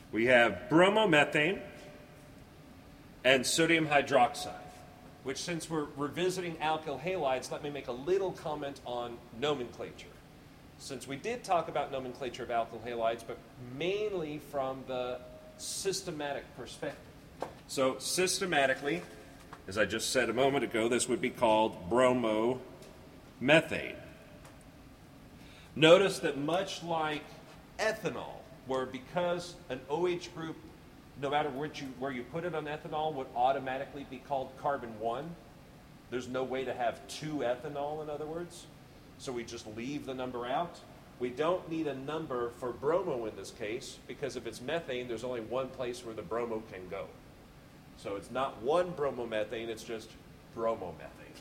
We have bromomethane and sodium hydroxide, which, since we're revisiting alkyl halides, let me make a little comment on nomenclature. Since we did talk about nomenclature of alkyl halides, but mainly from the systematic perspective. So systematically, as I just said a moment ago, this would be called bromomethane. Notice that much like ethanol, where because an OH group, no matter where you put it on ethanol, would automatically be called carbon 1, there's no way to have 2 ethanol, in other words, so we just leave the number out. We don't need a number for bromo in this case, because if it's methane, there's only one place where the bromo can go. So it's not one bromomethane, it's just bromomethane.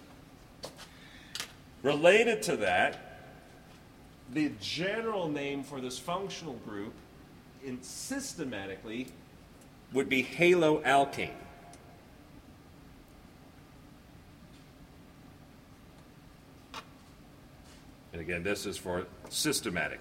Related to that, the general name for this functional group systematically would be haloalkane. And again, this is for systematic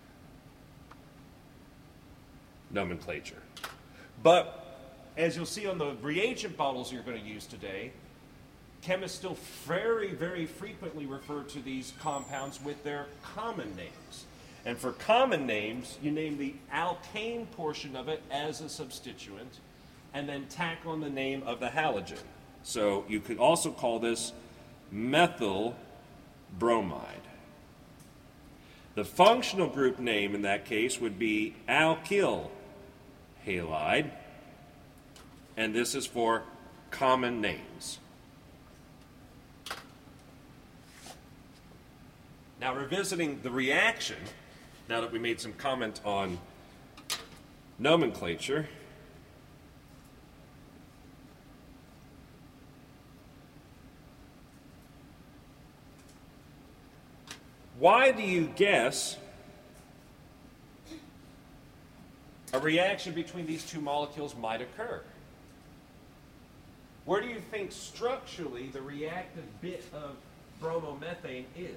nomenclature. But as you'll see on the reagent bottles you're going to use today, chemists still very, very frequently refer to these compounds with their common names. And for common names, you name the alkane portion of it as a substituent, and then tack on the name of the halogen. So you could also call this methyl bromide. The functional group name in that case would be alkyl halide, and this is for common names. Now, revisiting the reaction, now that we made some comment on nomenclature, why do you guess a reaction between these two molecules might occur? Where do you think structurally the reactive bit of bromomethane is?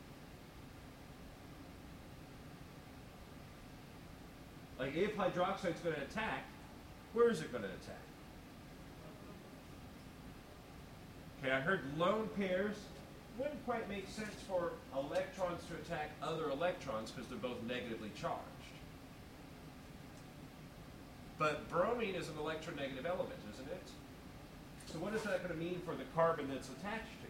Like, if hydroxide is going to attack, where is it going to attack? Okay, I heard lone pairs. Wouldn't quite make sense for electrons to attack other electrons because they're both negatively charged. But bromine is an electronegative element, isn't it? So what is that going to mean for the carbon that's attached to?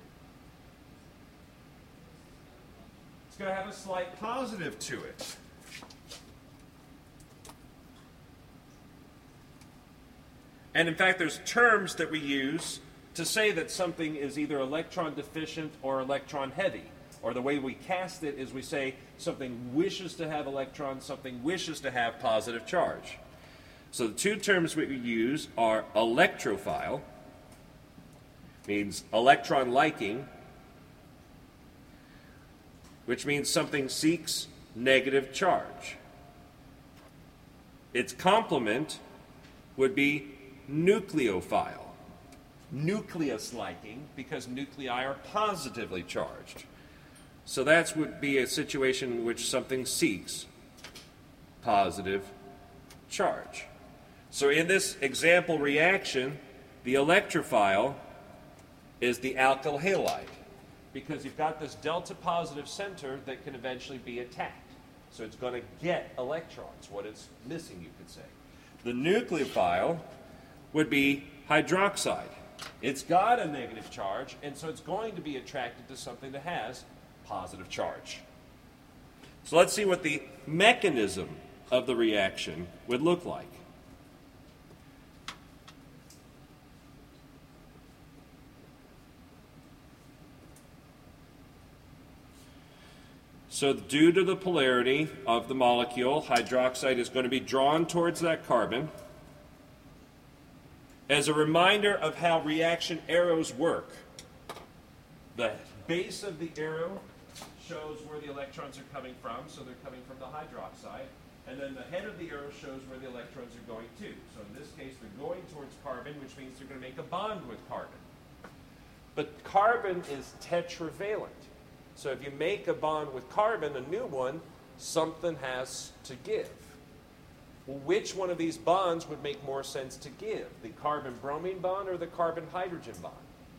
It's going to have a slight positive to it. And in fact, there's terms that we use to say that something is either electron deficient or electron heavy. Or the way we cast it is we say something wishes to have electrons, something wishes to have positive charge. So the two terms we use are electrophile, means electron liking, which means something seeks negative charge. Its complement would be nucleophile. Nucleus liking, because nuclei are positively charged. So that would be a situation in which something seeks positive charge. So in this example reaction, the electrophile is the alkyl halide, because you've got this delta positive center that can eventually be attacked. So it's going to get electrons, what it's missing, you could say. The nucleophile would be hydroxide. It's got a negative charge, and so it's going to be attracted to something that has positive charge. So let's see what the mechanism of the reaction would look like. So due to the polarity of the molecule, hydroxide is going to be drawn towards that carbon. As a reminder of how reaction arrows work, the base of the arrow shows where the electrons are coming from, so they're coming from the hydroxide, and then the head of the arrow shows where the electrons are going to. So in this case, they're going towards carbon, which means they're going to make a bond with carbon. But carbon is tetravalent. So if you make a bond with carbon, a new one, something has to give. Well, which one of these bonds would make more sense to give? The carbon-bromine bond or the carbon-hydrogen bond?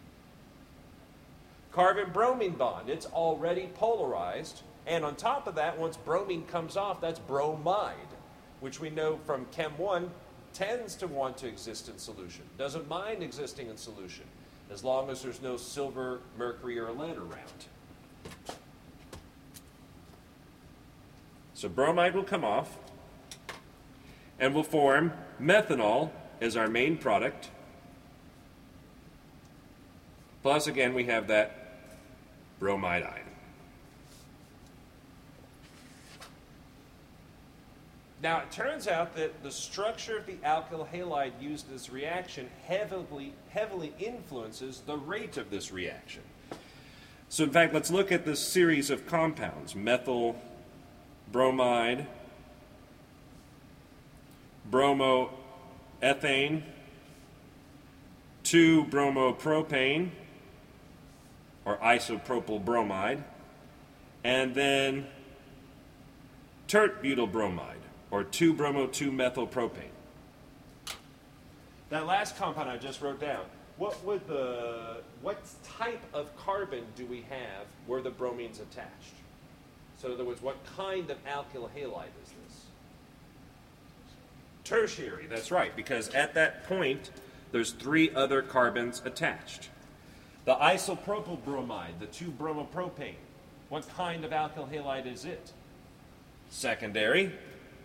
Carbon-bromine bond, it's already polarized. And on top of that, once bromine comes off, that's bromide, which we know from Chem 1 tends to want to exist in solution. Doesn't mind existing in solution, as long as there's no silver, mercury, or lead around. So bromide will come off, and we'll form methanol as our main product. Plus, again, we have that bromide ion. Now, it turns out that the structure of the alkyl halide used in this reaction heavily influences the rate of this reaction. So, in fact, let's look at this series of compounds. Methyl bromide, bromoethane, 2-bromopropane, or isopropyl bromide, and then tert-butyl bromide, or 2-bromo-2-methylpropane. That last compound I just wrote down, what type of carbon do we have where the bromine's attached? So in other words, what kind of alkyl halide is this? Tertiary, that's right, because at that point, there's 3 other carbons attached. The isopropyl bromide, the 2-bromopropane, what kind of alkyl halide is it? Secondary.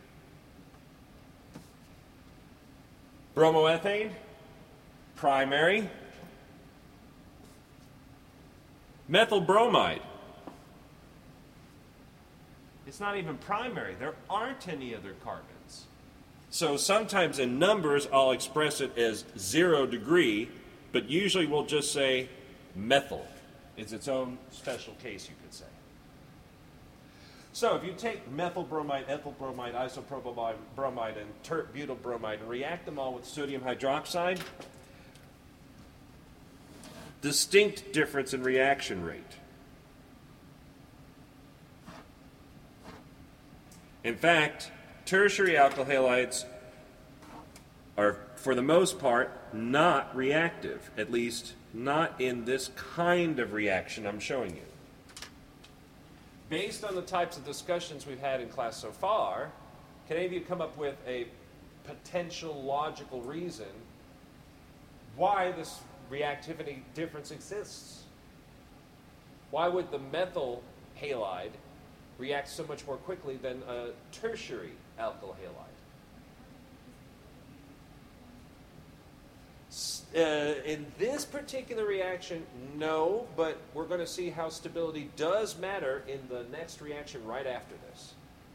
Bromoethane, primary. Methyl bromide. It's not even primary. There aren't any other carbons. So sometimes in numbers, I'll express it as 0 degree, but usually we'll just say methyl. It's its own special case, you could say. So if you take methyl bromide, ethyl bromide, isopropyl bromide, and tert-butyl bromide and react them all with sodium hydroxide, distinct difference in reaction rate. In fact, tertiary alkyl halides are, for the most part, not reactive, at least not in this kind of reaction I'm showing you. Based on the types of discussions we've had in class so far, can any of you come up with a potential logical reason why this reactivity difference exists? Why would the methyl halide react so much more quickly than a tertiary alkyl halide? In this particular reaction, no, but we're going to see how stability does matter in the next reaction right after this.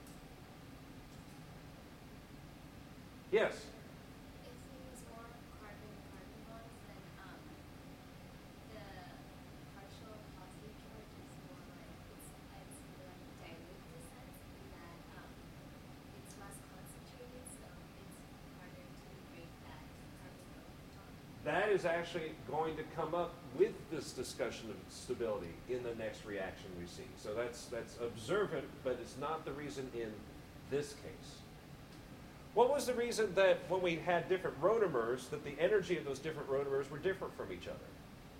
Yes? If we use more carbon-carbon bonds, then the partial positive charge is more like it's like dilute in the sense that it's less concentrated, so it's harder to break that carbon-carbon bond. That is actually going to come up with this discussion of stability in the next reaction we see. So that's observant, but it's not the reason in this case. What was the reason that when we had different rotamers, that the energy of those different rotamers were different from each other?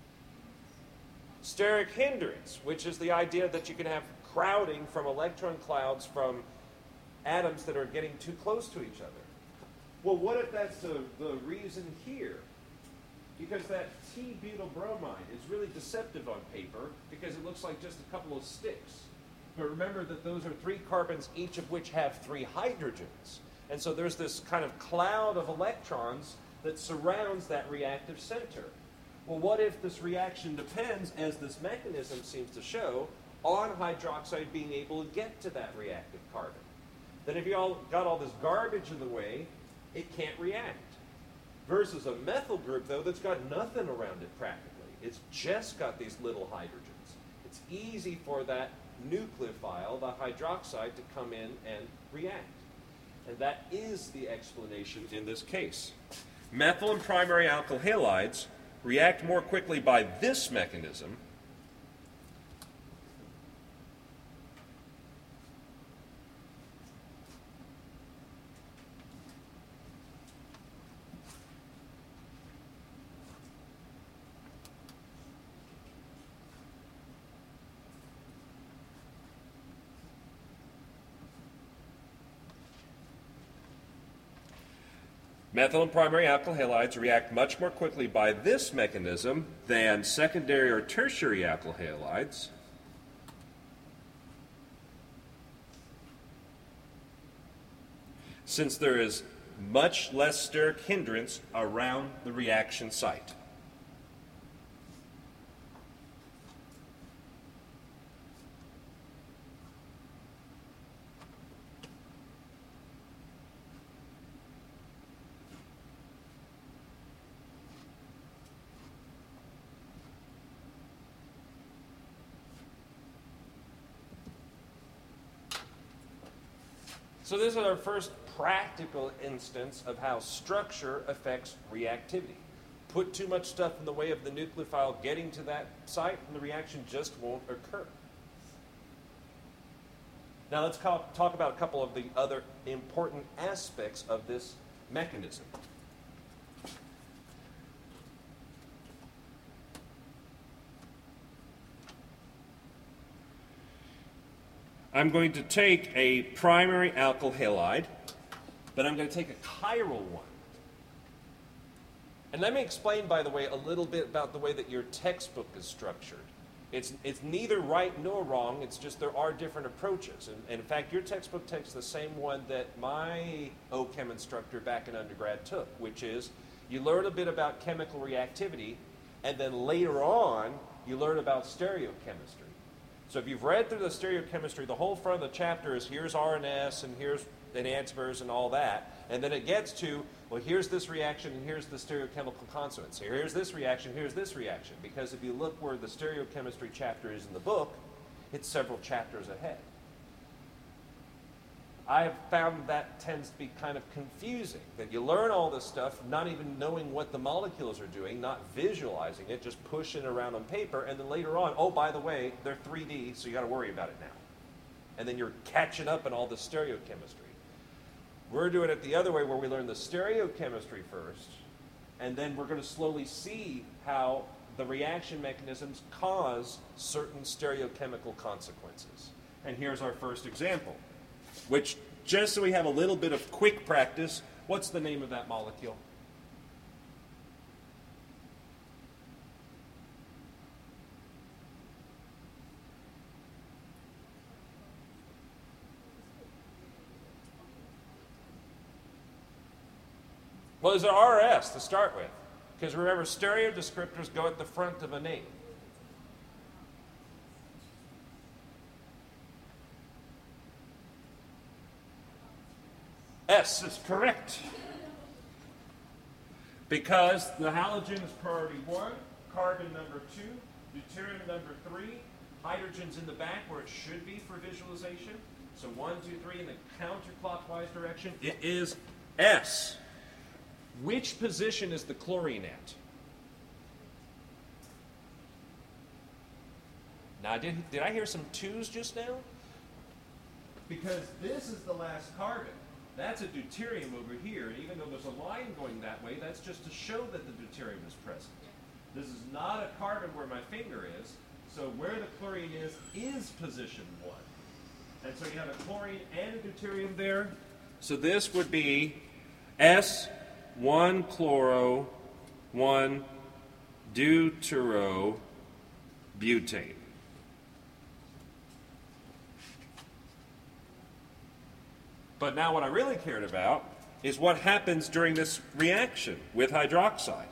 Steric hindrance, which is the idea that you can have crowding from electron clouds from atoms that are getting too close to each other. Well, what if that's the reason here? Because that T-butyl bromide is really deceptive on paper because it looks like just a couple of sticks. But remember that those are 3 carbons, each of which have 3 hydrogens. And so there's this kind of cloud of electrons that surrounds that reactive center. Well, what if this reaction depends, as this mechanism seems to show, on hydroxide being able to get to that reactive carbon? Then if you all got all this garbage in the way, it can't react. Versus a methyl group, though, that's got nothing around it practically. It's just got these little hydrogens. It's easy for that nucleophile, the hydroxide, to come in and react. And that is the explanation in this case. Methyl and primary alkyl halides react more quickly by this mechanism Methyl and primary alkyl halides react much more quickly by this mechanism than secondary or tertiary alkyl halides. Since there is much less steric hindrance around the reaction site. So this is our first practical instance of how structure affects reactivity. Put too much stuff in the way of the nucleophile getting to that site and the reaction just won't occur. Now let's talk about a couple of the other important aspects of this mechanism. I'm going to take a primary alkyl halide, but I'm going to take a chiral one. And let me explain, by the way, a little bit about the way that your textbook is structured. It's neither right nor wrong, it's just there are different approaches. And in fact, your textbook takes the same one that my OChem instructor back in undergrad took, which is you learn a bit about chemical reactivity, and then later on, you learn about stereochemistry. So if you've read through the stereochemistry, the whole front of the chapter is here's RNS and here's enantiomers and all that. And then it gets to, well, here's this reaction and here's the stereochemical constituents. Here's this reaction, here's this reaction. Because if you look where the stereochemistry chapter is in the book, it's several chapters ahead. I have found that tends to be kind of confusing, that you learn all this stuff not even knowing what the molecules are doing, not visualizing it, just pushing it around on paper, and then later on, oh, by the way, they're 3D, so you got to worry about it now. And then you're catching up in all the stereochemistry. We're doing it the other way, where we learn the stereochemistry first, and then we're going to slowly see how the reaction mechanisms cause certain stereochemical consequences. And here's our first example. Which, just so we have a little bit of quick practice, what's the name of that molecule? Well, there's an RS to start with. Because remember, stereo descriptors go at the front of a name. S is correct. Because the halogen is priority 1, carbon number 2, deuterium number 3, hydrogen's in the back where it should be for visualization. So 1, 2, 3 in the counterclockwise direction. It is S. Which position is the chlorine at? Now, did I hear some 2s just now? Because this is the last carbon. That's a deuterium over here, and even though there's a line going that way, that's just to show that the deuterium is present. This is not a carbon where my finger is, so where the chlorine is position 1. And so you have a chlorine and a deuterium there. So this would be S, 1 chloro, 1 deuterobutane. But now what I really cared about is what happens during this reaction with hydroxide.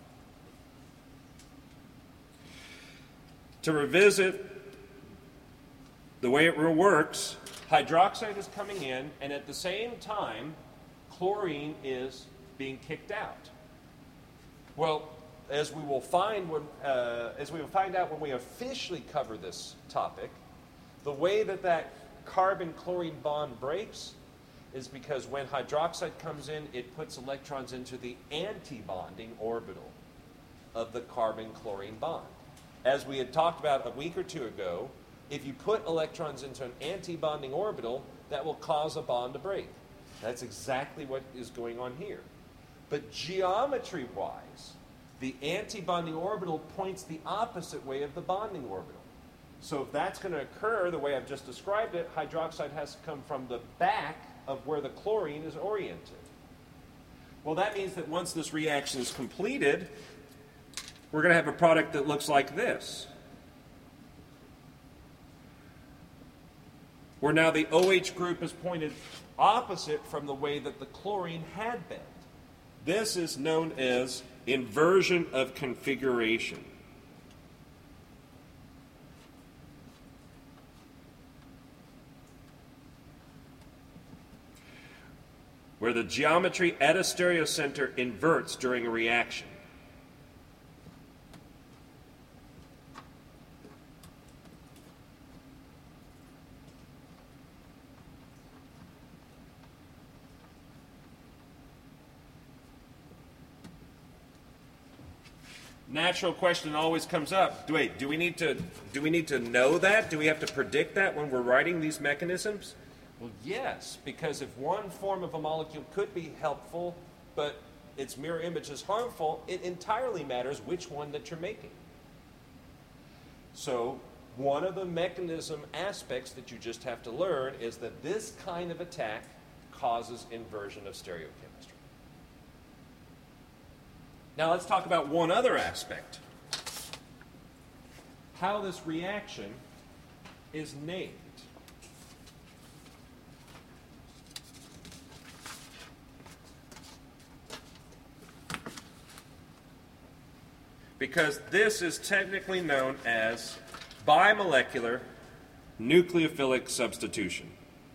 To revisit the way it works, hydroxide is coming in, and at the same time, chlorine is being kicked out. Well, as we will find out when we officially cover this topic, the way that carbon-chlorine bond breaks is because when hydroxide comes in, it puts electrons into the anti-bonding orbital of the carbon-chlorine bond. As we had talked about a week or two ago, if you put electrons into an anti-bonding orbital, that will cause a bond to break. That's exactly what is going on here. But geometry-wise, the anti-bonding orbital points the opposite way of the bonding orbital. So if that's going to occur the way I've just described it, hydroxide has to come from the back of where the chlorine is oriented. Well, that means that once this reaction is completed, we're going to have a product that looks like this. Where now the OH group is pointed opposite from the way that the chlorine had been. This is known as inversion of configuration. Where the geometry at a stereocenter inverts during a reaction. Natural question always comes up. Wait, do we need to know that? Do we have to predict that when we're writing these mechanisms? Well, yes, because if one form of a molecule could be helpful, but its mirror image is harmful, it entirely matters which one that you're making. So one of the mechanism aspects that you just have to learn is that this kind of attack causes inversion of stereochemistry. Now let's talk about one other aspect. How this reaction is named. Because this is technically known as bimolecular nucleophilic substitution.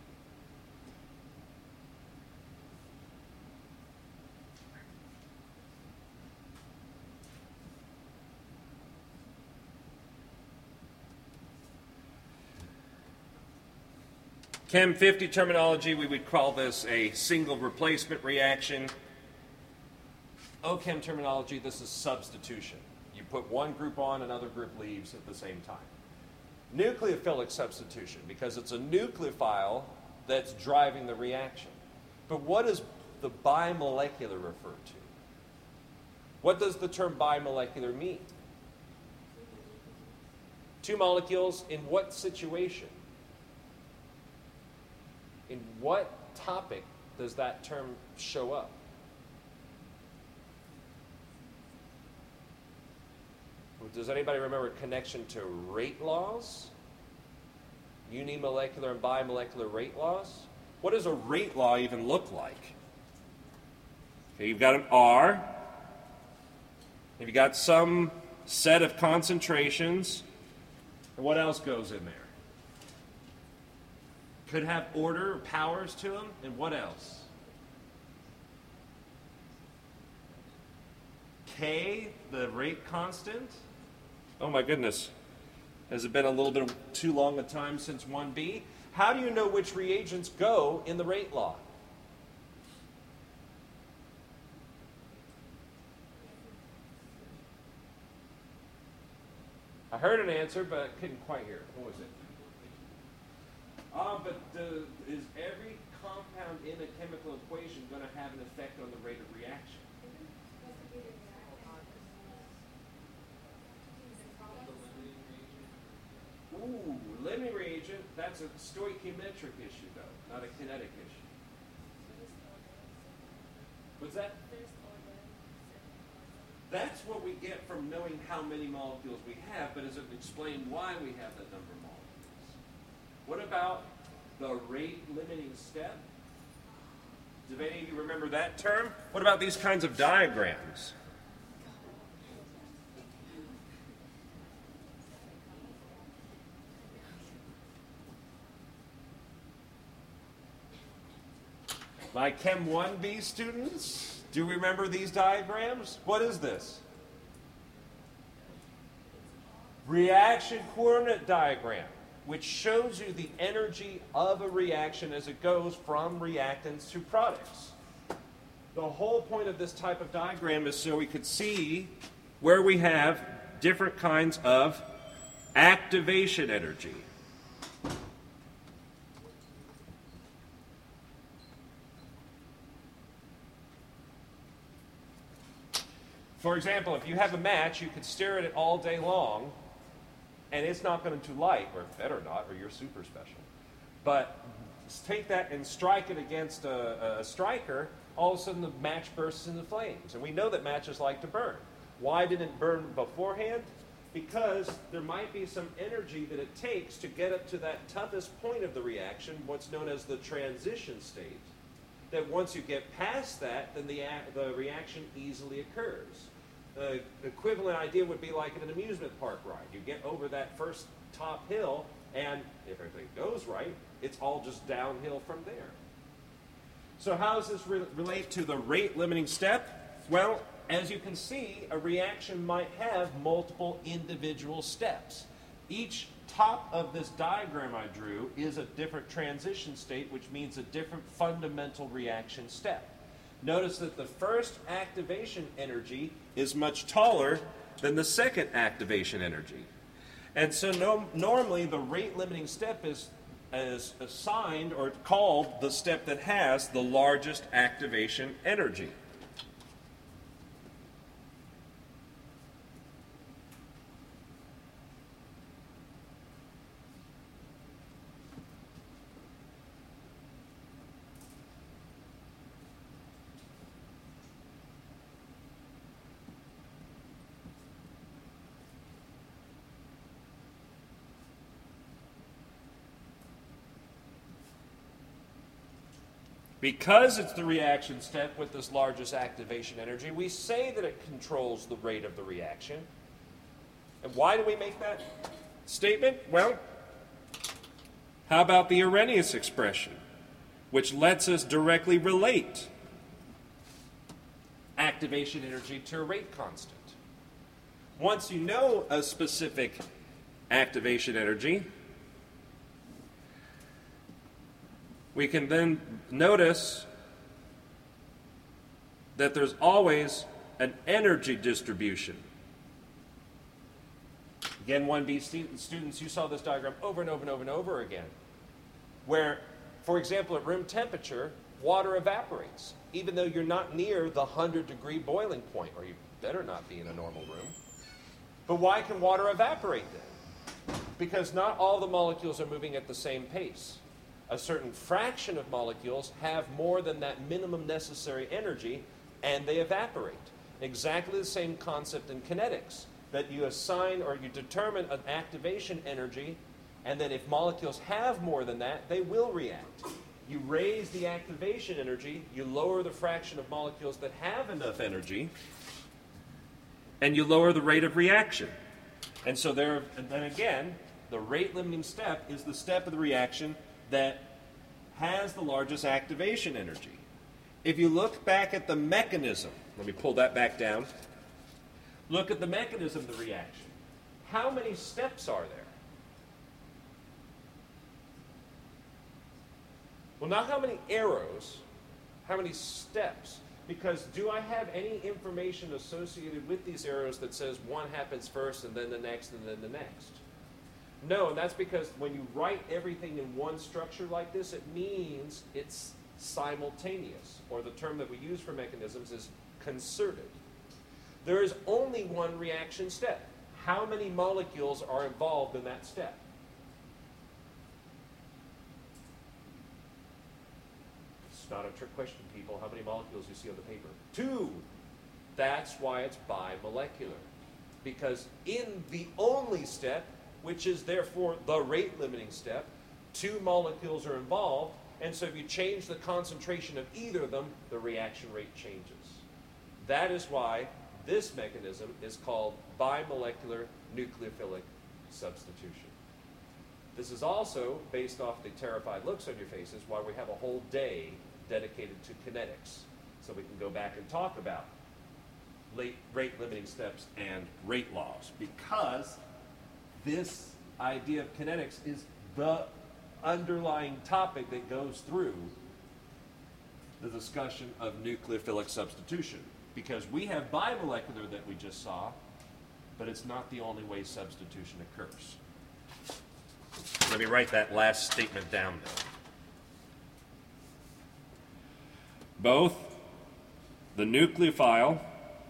Chem 50 terminology, we would call this a single replacement reaction. OChem terminology, this is substitution. You put one group on, another group leaves at the same time. Nucleophilic substitution, because it's a nucleophile that's driving the reaction. But what does the bimolecular refer to? What does the term bimolecular mean? Two molecules in what situation? In what topic does that term show up? Does anybody remember connection to rate laws? Unimolecular and bimolecular rate laws? What does a rate law even look like? Okay, you've got an R. You've got some set of concentrations. And what else goes in there? Could have order or powers to them. And what else? K, the rate constant. Oh my goodness. Has it been a little bit too long a time since 1B? How do you know which reagents go in the rate law? I heard an answer, but I couldn't quite hear it. What was it? Is every compound in a chemical equation going to have an effect on the rate of reaction? Ooh, limiting reagent, that's a stoichiometric issue, though, not a kinetic issue. What's that? That's what we get from knowing how many molecules we have, but does it explain why we have that number of molecules? What about the rate limiting step? Do any of you remember that term? What about these kinds of diagrams? My Chem 1B students, do you remember these diagrams? What is this? Reaction coordinate diagram, which shows you the energy of a reaction as it goes from reactants to products. The whole point of this type of diagram is so we could see where we have different kinds of activation energy. For example, if you have a match, you could stare at it all day long, and it's not going to light, or it better not, or you're super special. But take that and strike it against a striker, all of a sudden the match bursts into flames. And we know that matches like to burn. Why didn't it burn beforehand? Because there might be some energy that it takes to get up to that toughest point of the reaction, what's known as the transition state. That once you get past that, then the reaction easily occurs. The equivalent idea would be like in an amusement park ride. You get over that first top hill, and if everything goes right, it's all just downhill from there. So how does this relate to the rate limiting step? Well, as you can see, a reaction might have multiple individual steps. Each top of this diagram I drew is a different transition state, which means a different fundamental reaction step. Notice that the first activation energy is much taller than the second activation energy. And so normally the rate limiting step is assigned or called the step that has the largest activation energy. Because it's the reaction step with this largest activation energy, we say that it controls the rate of the reaction. And why do we make that statement? Well, how about the Arrhenius expression, which lets us directly relate activation energy to a rate constant? Once you know a specific activation energy, we can then notice that there's always an energy distribution. Again, 1B students, you saw this diagram over and over and over and over again, where, for example, at room temperature, water evaporates, even though you're not near the 100-degree boiling point, or you better not be in a normal room. But why can water evaporate then? Because not all the molecules are moving at the same pace. A certain fraction of molecules have more than that minimum necessary energy, and they evaporate. Exactly the same concept in kinetics, that you assign or you determine an activation energy, and then if molecules have more than that, they will react. You raise the activation energy, you lower the fraction of molecules that have enough energy, and you lower the rate of reaction. And so then again, the rate limiting step is the step of the reaction that has the largest activation energy. If you look back at the mechanism, let me pull that back down. Look at the mechanism of the reaction. How many steps are there? Well, not how many arrows, how many steps? Because do I have any information associated with these arrows that says one happens first and then the next and then the next? No, and that's because when you write everything in one structure like this, it means it's simultaneous, or the term that we use for mechanisms is concerted. There is only one reaction step. How many molecules are involved in that step? It's not a trick question, people. How many molecules do you see on the paper? 2. That's why it's bimolecular. Because in the only step, which is therefore the rate limiting step, 2 molecules are involved, and so if you change the concentration of either of them, the reaction rate changes. That is why this mechanism is called bimolecular nucleophilic substitution. This is also, based off the terrified looks on your faces, why we have a whole day dedicated to kinetics, so we can go back and talk about rate limiting steps and rate laws, because this idea of kinetics is the underlying topic that goes through the discussion of nucleophilic substitution. Because we have bimolecular that we just saw, but it's not the only way substitution occurs. Let me write that last statement down there. Both the nucleophile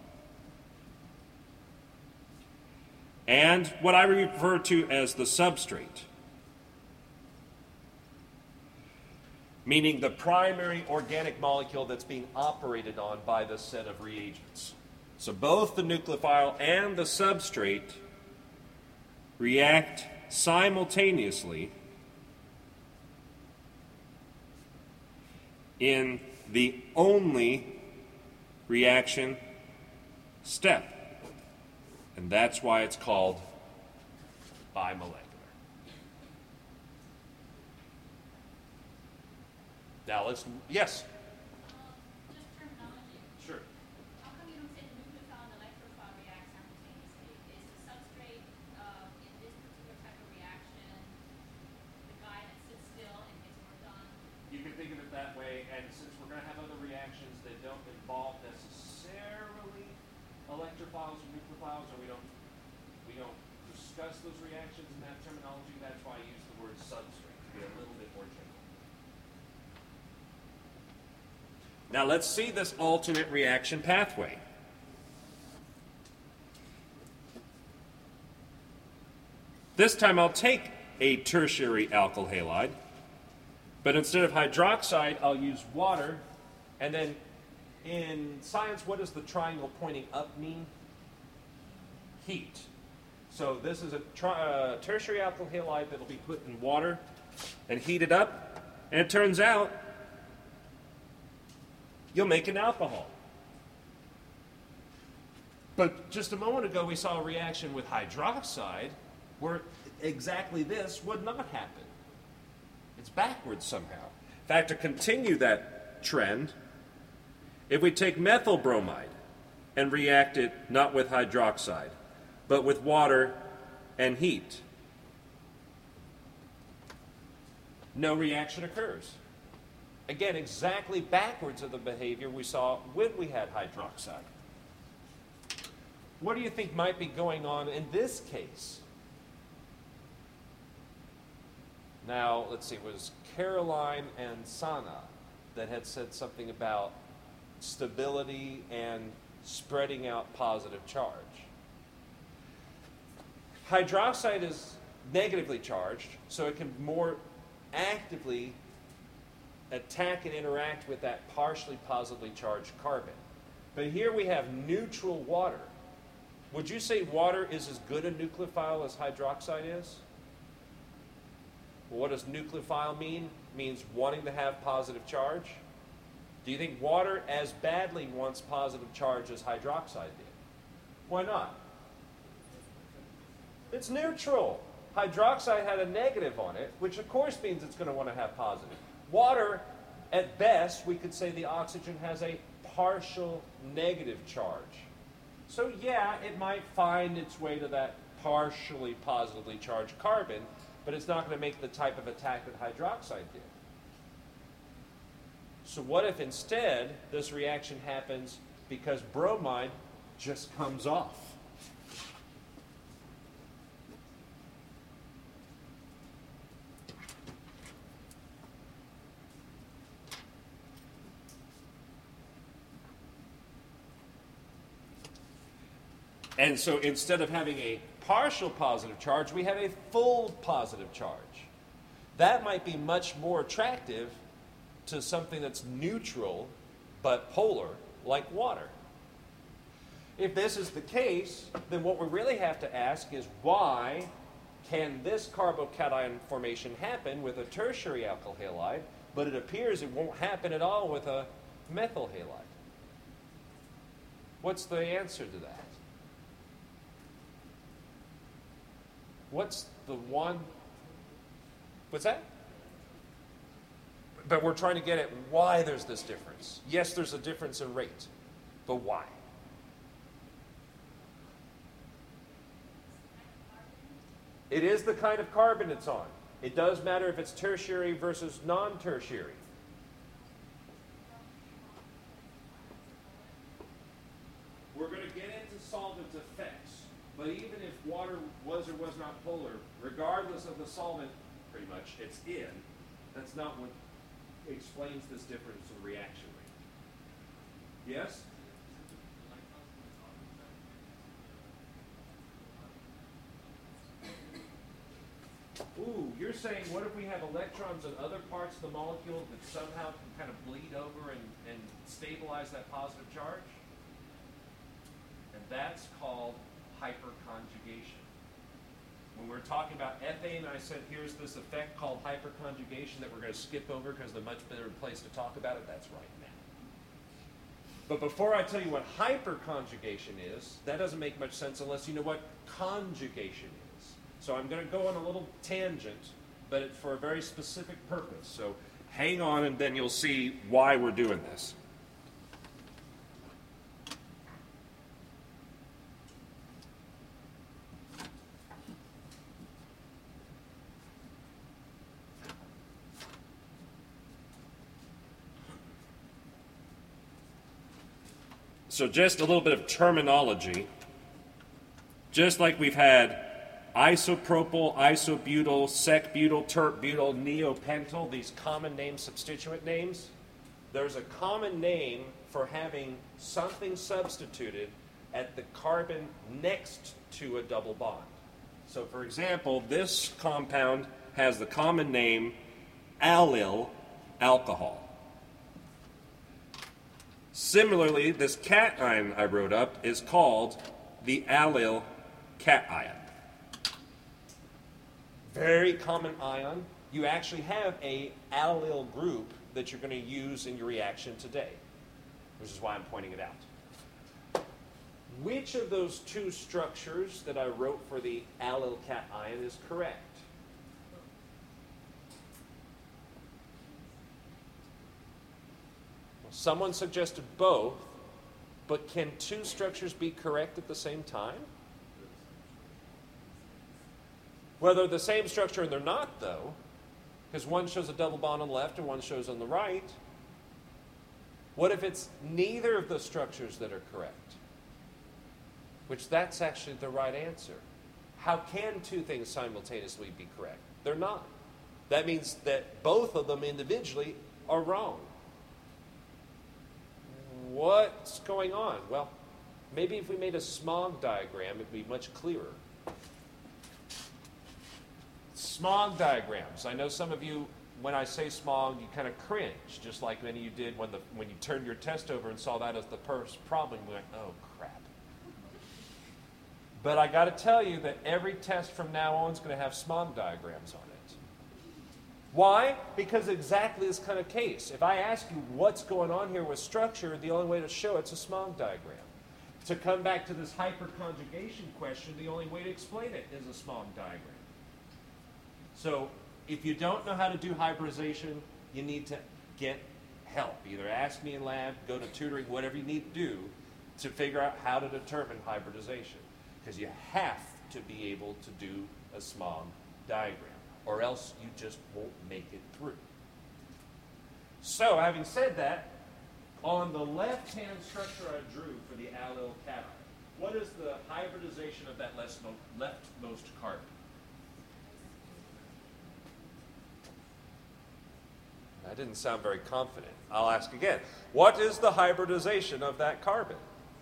and what I refer to as the substrate meaning the primary organic molecule that's being operated on by this set of reagents. So both the nucleophile and the substrate react simultaneously in the only reaction step. And that's why it's called bimolecular. Now yes? Just terminology. Sure. How come you don't say the nucleophile and electrophile react simultaneously? Is the substrate in this particular type of reaction the guy that sits still and gets work done? You can think of it that way, and since we're going to have other reactions that don't involve necessarily electrophiles or nucleophiles, or we don't discuss those reactions in that terminology, that's why I use the word substrate to be a little bit more general. Now let's see this alternate reaction pathway. This time I'll take a tertiary alkyl halide, but instead of hydroxide, I'll use water. And then in science, what does the triangle pointing up mean? Heat. So this is a tertiary alkyl halide that will be put in water and heated up. And it turns out you'll make an alcohol. But just a moment ago, we saw a reaction with hydroxide where exactly this would not happen. It's backwards somehow. In fact, to continue that trend, if we take methyl bromide and react it not with hydroxide, but with water and heat, no reaction occurs. Again, exactly backwards of the behavior we saw when we had hydroxide. What do you think might be going on in this case? Now, let's see, it was Caroline and Sana that had said something about stability and spreading out positive charge. Hydroxide is negatively charged, so it can more actively attack and interact with that partially positively charged carbon. But here we have neutral water. Would you say water is as good a nucleophile as hydroxide is? Well, what does nucleophile mean? It means wanting to have positive charge. Do you think water as badly wants positive charge as hydroxide did? Why not? It's neutral. Hydroxide had a negative on it, which of course means it's going to want to have positive. Water, at best, we could say the oxygen has a partial negative charge. So yeah, it might find its way to that partially positively charged carbon, but it's not going to make the type of attack that hydroxide did. So what if instead this reaction happens because bromide just comes off? And so instead of having a partial positive charge, we have a full positive charge. That might be much more attractive to something that's neutral but polar, like water. If this is the case, then what we really have to ask is why can this carbocation formation happen with a tertiary alkyl halide, but it appears it won't happen at all with a methyl halide? What's the answer to that? What's the one? What's that? But we're trying to get at why there's this difference. Yes, there's a difference in rate, but why? It is the kind of carbon it's on. It does matter if it's tertiary versus non-tertiary. We're going to get into solvent effects, but even if water was or was not polar, regardless of the solvent, pretty much, it's in, that's not what explains this difference in reaction rate. Yes? Ooh, you're saying what if we have electrons in other parts of the molecule that somehow can kind of bleed over and stabilize that positive charge? And that's called hyperconjugation. When we're talking about ethane, I said here's this effect called hyperconjugation that we're going to skip over because the much better place to talk about it, that's right now. But before I tell you what hyperconjugation is, that doesn't make much sense unless you know what conjugation is. So I'm going to go on a little tangent, but it's for a very specific purpose. So hang on and then you'll see why we're doing this. So just a little bit of terminology. Just like we've had isopropyl, isobutyl, sec-butyl, tert-butyl, neopentyl, these common name substituent names, there's a common name for having something substituted at the carbon next to a double bond. So for example, this compound has the common name allyl alcohol. Similarly, this cation I wrote up is called the allyl cation. Very common ion. You actually have a allyl group that you're going to use in your reaction today, which is why I'm pointing it out. Which of those two structures that I wrote for the allyl cation is correct? Someone suggested both, but can two structures be correct at the same time? Well, they're the same structure and they're not, though, because one shows a double bond on the left and one shows on the right. What if it's neither of the structures that are correct? Which that's actually the right answer. How can two things simultaneously be correct? They're not. That means that both of them individually are wrong. What's going on? Well, maybe if we made a smog diagram, it'd be much clearer. Smog diagrams. I know some of you, when I say smog, you kind of cringe, just like many of you did when you turned your test over and saw that as the first problem. You went, oh, crap. But I got to tell you that every test from now on is going to have smog diagrams on it. Why? Because exactly this kind of case. If I ask you what's going on here with structure, the only way to show it's a smog diagram. To come back to this hyperconjugation question, the only way to explain it is a smog diagram. So if you don't know how to do hybridization, you need to get help. Either ask me in lab, go to tutoring, whatever you need to do to figure out how to determine hybridization. Because you have to be able to do a smog diagram, or else you just won't make it through. So, having said that, on the left-hand structure I drew for the allyl cation, what is the hybridization of that leftmost carbon? I didn't sound very confident. I'll ask again. What is the hybridization of that carbon?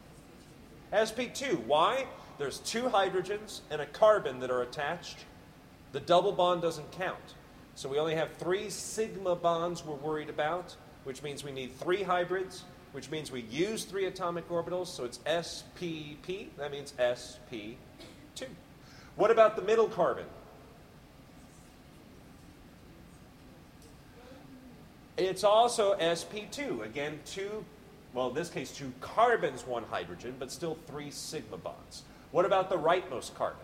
sp2. Why? There's two hydrogens and a carbon that are attached. The double bond doesn't count. So we only have 3 sigma bonds we're worried about, which means we need 3 hybrids, which means we use 3 atomic orbitals, so it's spp. That means sp2. What about the middle carbon? It's also sp2. Again, in this case, 2 carbons, 1 hydrogen, but still 3 sigma bonds. What about the rightmost carbon?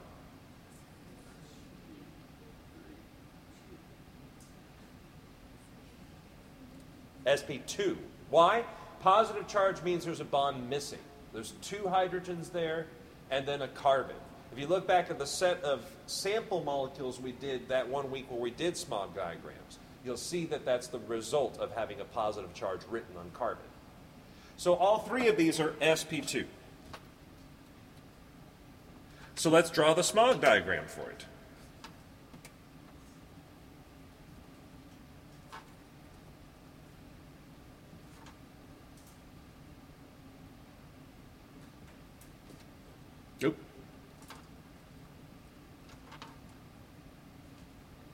sp2. Why? Positive charge means there's a bond missing. There's 2 hydrogens there and then a carbon. If you look back at the set of sample molecules we did that one week where we did smog diagrams, you'll see that that's the result of having a positive charge written on carbon. So all 3 of these are sp2. So let's draw the smog diagram for it. Nope.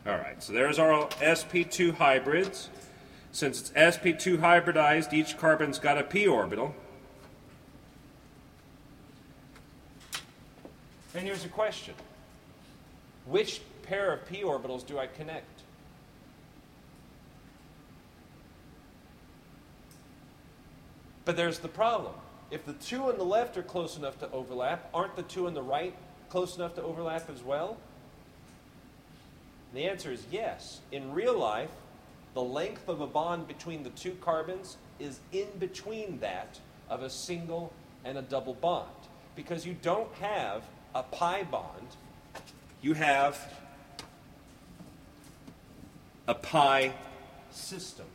All right, so there's our sp2 hybrids. Since it's sp2 hybridized, each carbon's got a p orbital. And here's a question. Which pair of p orbitals do I connect? But there's the problem. If the two on the left are close enough to overlap, aren't the two on the right close enough to overlap as well? And the answer is yes. In real life, the length of a bond between the two carbons is in between that of a single and a double bond. Because you don't have a pi bond, you have a pi system.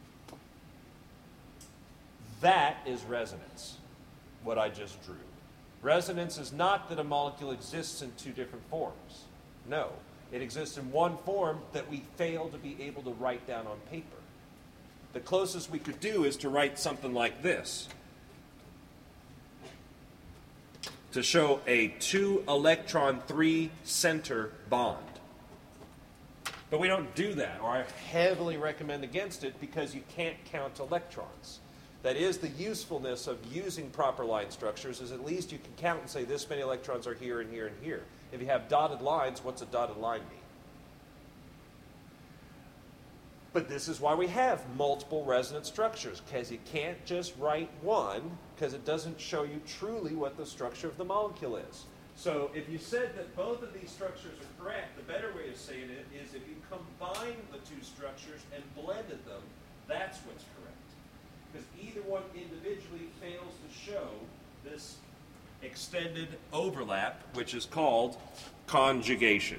That is resonance, what I just drew. Resonance is not that a molecule exists in two different forms. No, it exists in one form that we fail to be able to write down on paper. The closest we could do is to write something like this, to show a 2-electron 3-center bond. But we don't do that, or I heavily recommend against it because you can't count electrons. That is the usefulness of using proper line structures, is at least you can count and say this many electrons are here and here and here. If you have dotted lines, what's a dotted line mean? But this is why we have multiple resonance structures, because you can't just write one, because it doesn't show you truly what the structure of the molecule is. So if you said that both of these structures are correct, the better way of saying it is if you combined the two structures and blended them, that's what's correct. Because either one individually fails to show this extended overlap, which is called conjugation.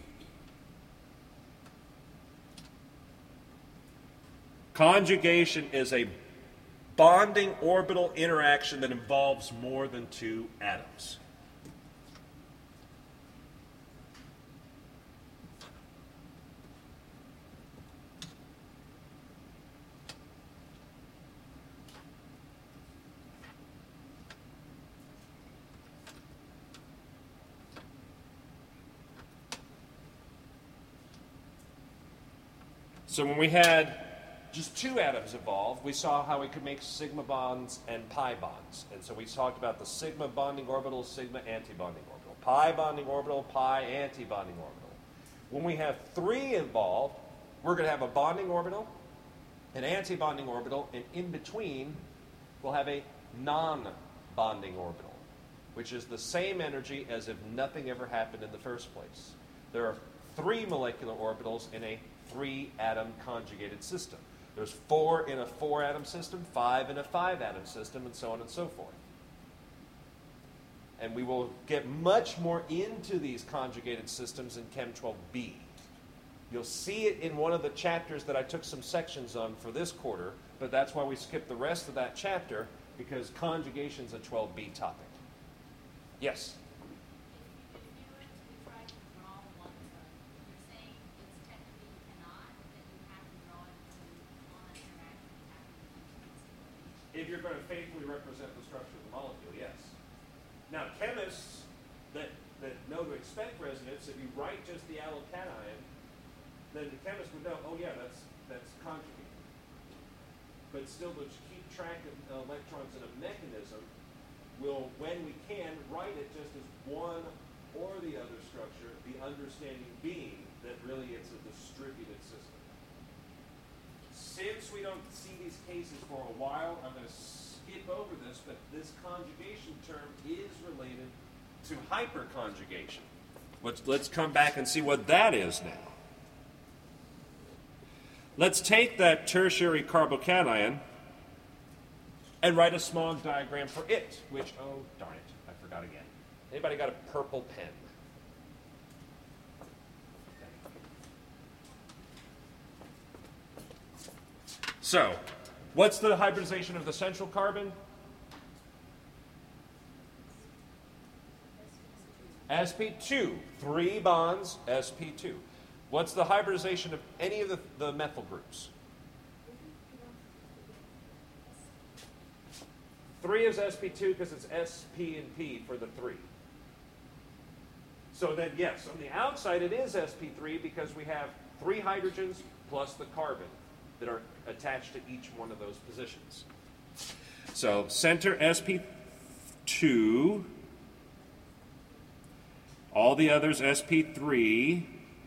Conjugation is a bonding orbital interaction that involves more than two atoms. So when we had just two atoms involved, we saw how we could make sigma bonds and pi bonds. And so we talked about the sigma bonding orbital, sigma antibonding orbital, pi bonding orbital, pi antibonding orbital. When we have three involved, we're going to have a bonding orbital, an antibonding orbital, and in between, we'll have a non-bonding orbital, which is the same energy as if nothing ever happened in the first place. There are 3 molecular orbitals in a 3-atom conjugated system. There's 4 in a 4-atom system, 5 in a 5-atom system, and so on and so forth. And we will get much more into these conjugated systems in Chem 12B. You'll see it in one of the chapters that I took some sections on for this quarter, but that's why we skipped the rest of that chapter, because conjugation is a 12B topic. Yes? If you're going to faithfully represent the structure of the molecule, yes. Now, chemists that know to expect resonance, if you write just the allocation, then the chemist would know, oh yeah, that's conjugated. But still, to keep track of electrons in a mechanism, we'll, when we can, write it just as one or the other structure, the understanding being that really it's a distributed system. Since we don't see these cases for a while, I'm going to skip over this, but this conjugation term is related to hyperconjugation. Let's come back and see what that is now. Let's take that tertiary carbocation and write a small diagram for it, which, oh darn it, I forgot again. Anybody got a purple pen? So, what's the hybridization of the central carbon? sp2, 3 bonds, sp2. What's the hybridization of any of the methyl groups? 3 is sp2 because it's sp and p for the 3. So then, yes, on the outside it is sp3 because we have 3 hydrogens plus the carbon that are attached to each one of those positions. So center sp2, all the others sp3.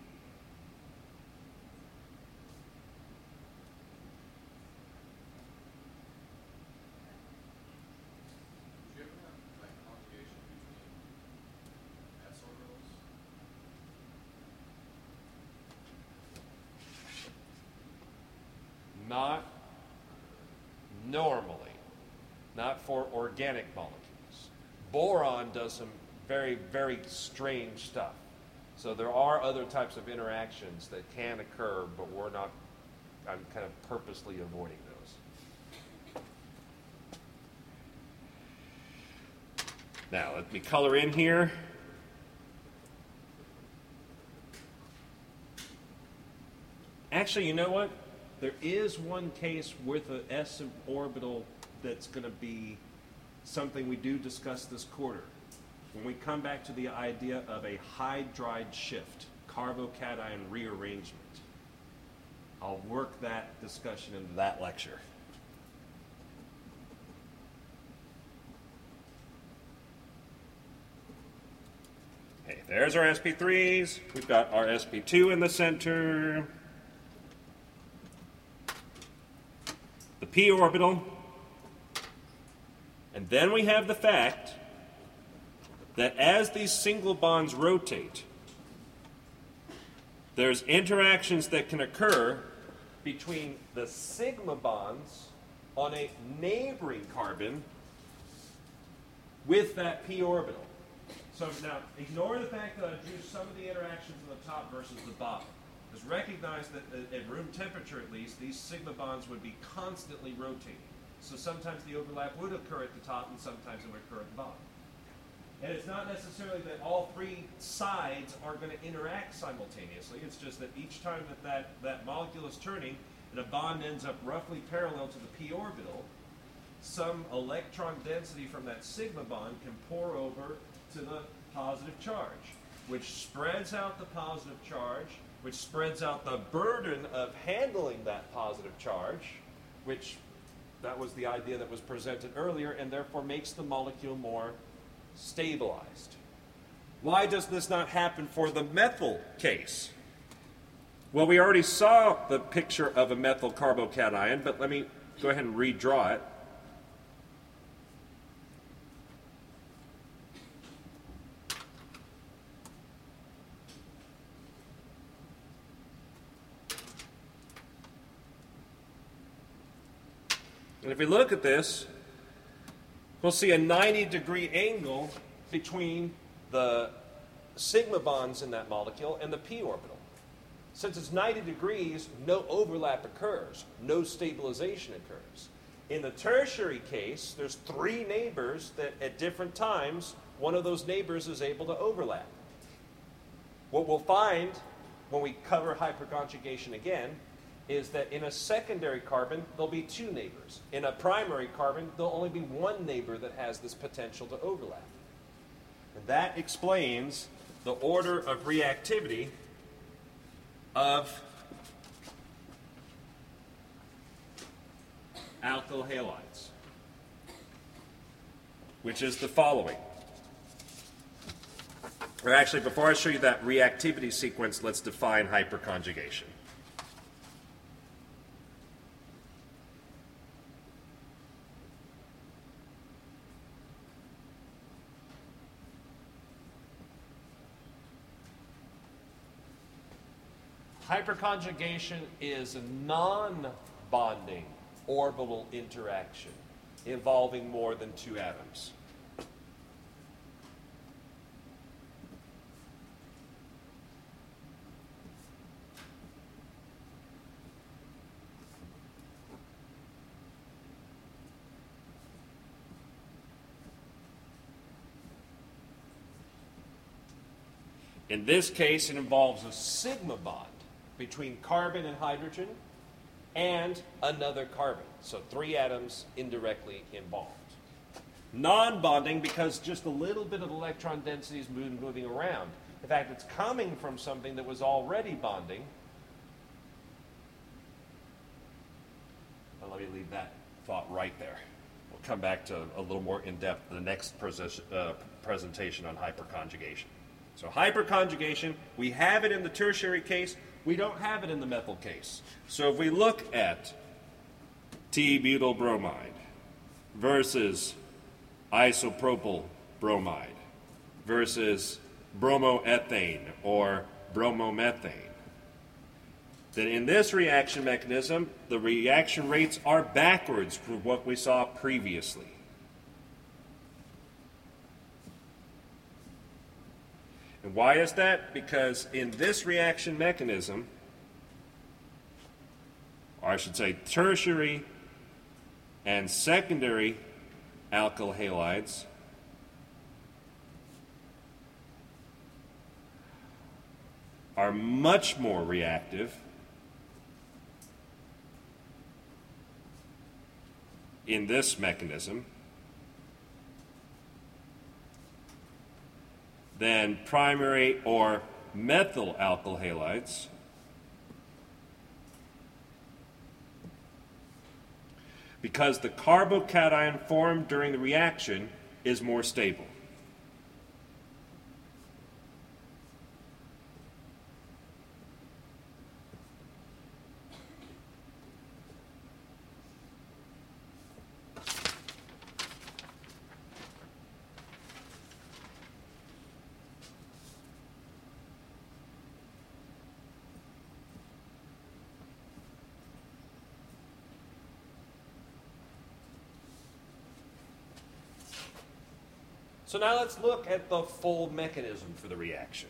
Not normally, not for organic molecules. Boron does some very, very strange stuff. So there are other types of interactions that can occur, but I'm kind of purposely avoiding those. Now, let me color in here. Actually, you know what? There is one case with an s orbital that's going to be something we do discuss this quarter. When we come back to the idea of a hydride shift, carbocation rearrangement, I'll work that discussion into that lecture. Okay, there's our sp3s. We've got our sp2 in the center. The p orbital. And then we have the fact that as these single bonds rotate, there's interactions that can occur between the sigma bonds on a neighboring carbon with that p orbital. So now, ignore the fact that I drew some of the interactions on the top versus the bottom. Just recognize that at room temperature, at least, these sigma bonds would be constantly rotating. So sometimes the overlap would occur at the top and sometimes it would occur at the bottom. And it's not necessarily that all 3 sides are going to interact simultaneously. It's just that each time that molecule is turning and a bond ends up roughly parallel to the p orbital, some electron density from that sigma bond can pour over to the positive charge, which spreads out the positive charge, which spreads out the burden of handling that positive charge, which that was the idea that was presented earlier, and therefore makes the molecule more stabilized. Why does this not happen for the methyl case? Well, we already saw the picture of a methyl carbocation, but let me go ahead and redraw it. And if we look at this, we'll see a 90-degree angle between the sigma bonds in that molecule and the p orbital. Since it's 90 degrees, no overlap occurs, no stabilization occurs. In the tertiary case, there's 3 neighbors that at different times, one of those neighbors is able to overlap. What we'll find when we cover hyperconjugation again is that in a secondary carbon, there'll be 2 neighbors. In a primary carbon, there'll only be 1 neighbor that has this potential to overlap. And that explains the order of reactivity of alkyl halides, which is the following. Or actually, before I show you that reactivity sequence, let's define hyperconjugation. Hyperconjugation is a non-bonding orbital interaction involving more than 2 atoms. In this case, it involves a sigma bond between carbon and hydrogen and another carbon. So 3 atoms indirectly involved. Non-bonding because just a little bit of electron density is moving around. In fact, it's coming from something that was already bonding. Well, let me leave that thought right there. We'll come back to a little more in-depth in the next presentation on hyperconjugation. So hyperconjugation, we have it in the tertiary case. We don't have it in the methyl case. So if we look at T-butyl bromide versus isopropyl bromide versus bromoethane or bromomethane, then in this reaction mechanism, the reaction rates are backwards from what we saw previously. And why is that? Because in this reaction mechanism, or I should say tertiary and secondary alkyl halides are much more reactive in this mechanism than primary or methyl alkyl halides, because the carbocation formed during the reaction is more stable. So now let's look at the full mechanism for the reaction.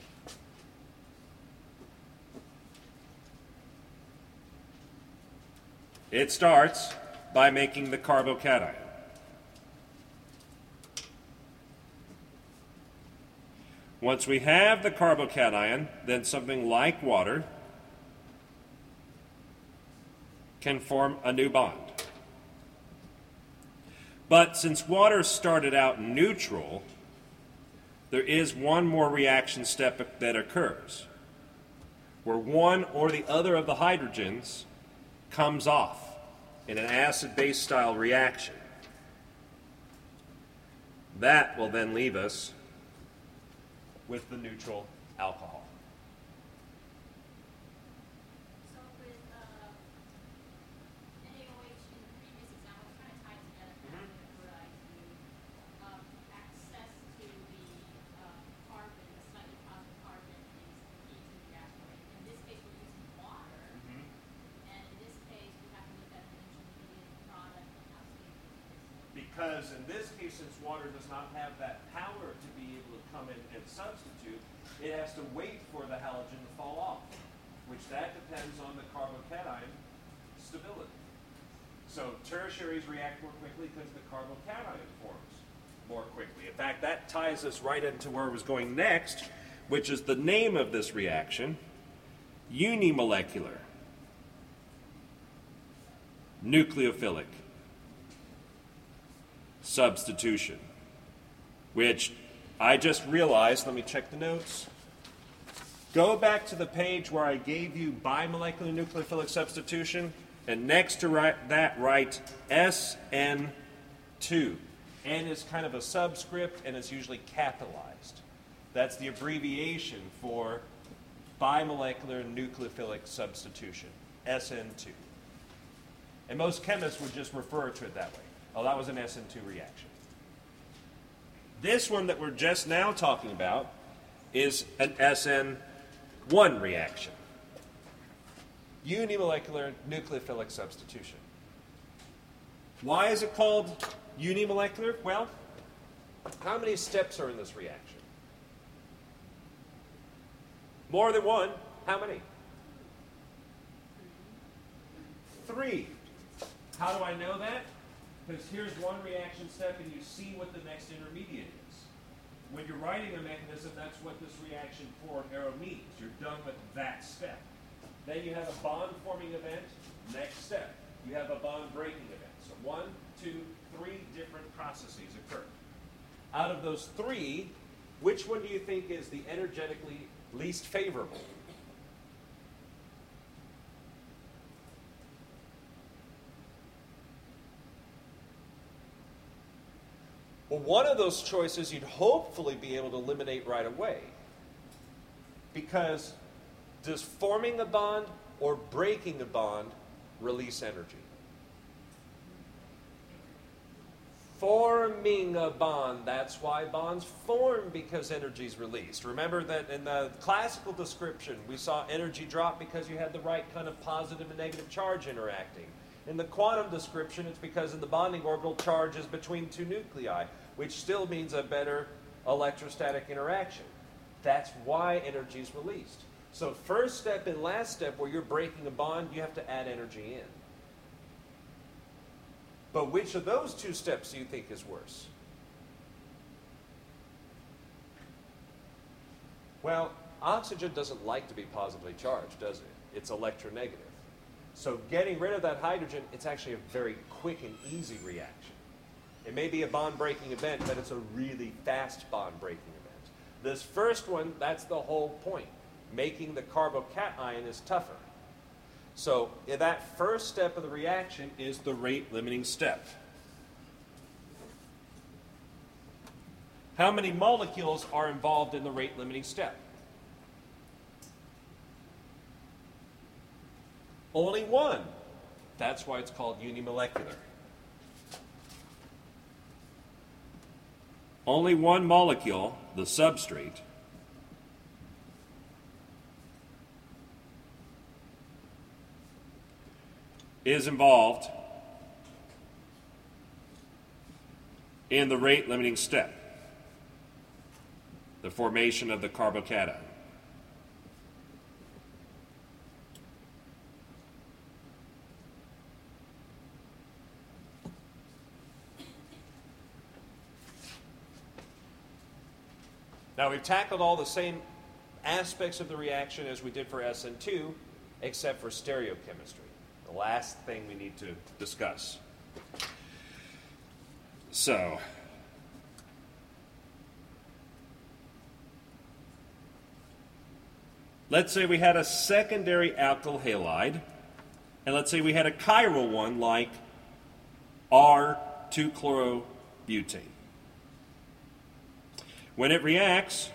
It starts by making the carbocation. Once we have the carbocation, then something like water can form a new bond. But since water started out neutral, there is one more reaction step that occurs, where one or the other of the hydrogens comes off in an acid-base style reaction. That will then leave us with the neutral alcohol. So with NaOH in the previous example, it's kind of tied together kind of with what I do. Access to the carbon, the slightly positive carbon, is the key to the reaction rate. In this case, we're using water, and in this case, we have to look at an intermediate product and how stable it is. Because in this case, since water does not have that power to be able to come in and substitute, it has to wait for the halogen to fall off, which that depends on the carbocation stability. So tertiaries react more quickly because the carbocation forms more quickly. In fact, that ties us right into where I was going next, which is the name of this reaction, unimolecular nucleophilic substitution, which I just realized, let me check the notes. Go back to the page where I gave you bimolecular nucleophilic substitution, and next to that write SN2. N is kind of a subscript, and it's usually capitalized. That's the abbreviation for bimolecular nucleophilic substitution, SN2. And most chemists would just refer to it that way. Oh, that was an SN2 reaction. This one that we're just now talking about is an SN1 reaction. Unimolecular nucleophilic substitution. Why is it called unimolecular? Well, how many steps are in this reaction? More than one. How many? 3. How do I know that? Because here's one reaction step and you see what the next intermediate is. When you're writing a mechanism, that's what this reaction forward arrow means. You're done with that step. Then you have a bond forming event, next step. You have a bond breaking event. So 1, 2, 3 different processes occur. Out of those 3, Which one do you think is the energetically least favorable? Well, one of those choices you'd hopefully be able to eliminate right away. Because does forming a bond or breaking a bond release energy? Forming a bond, that's why bonds form, because energy is released. Remember that in the classical description, we saw energy drop because you had the right kind of positive and negative charge interacting. In the quantum description, it's because in the bonding orbital charge is between two nuclei, which still means a better electrostatic interaction. That's why energy is released. So first step and last step, where you're breaking a bond, you have to add energy in. But which of those two steps do you think is worse? Well, oxygen doesn't like to be positively charged, does it? It's electronegative. So getting rid of that hydrogen, it's actually a very quick and easy reaction. It may be a bond-breaking event, but it's a really fast bond-breaking event. This first one, that's the whole point. Making the carbocation is tougher. So that first step of the reaction is the rate-limiting step. How many molecules are involved in the rate-limiting step? Only one. That's why it's called unimolecular. Only one molecule, the substrate, is involved in the rate-limiting step, the formation of the carbocation. Now, we've tackled all the same aspects of the reaction as we did for SN2, except for stereochemistry, the last thing we need to discuss. So, let's say we had a secondary alkyl halide, and let's say we had a chiral one like R2-chlorobutane. When it reacts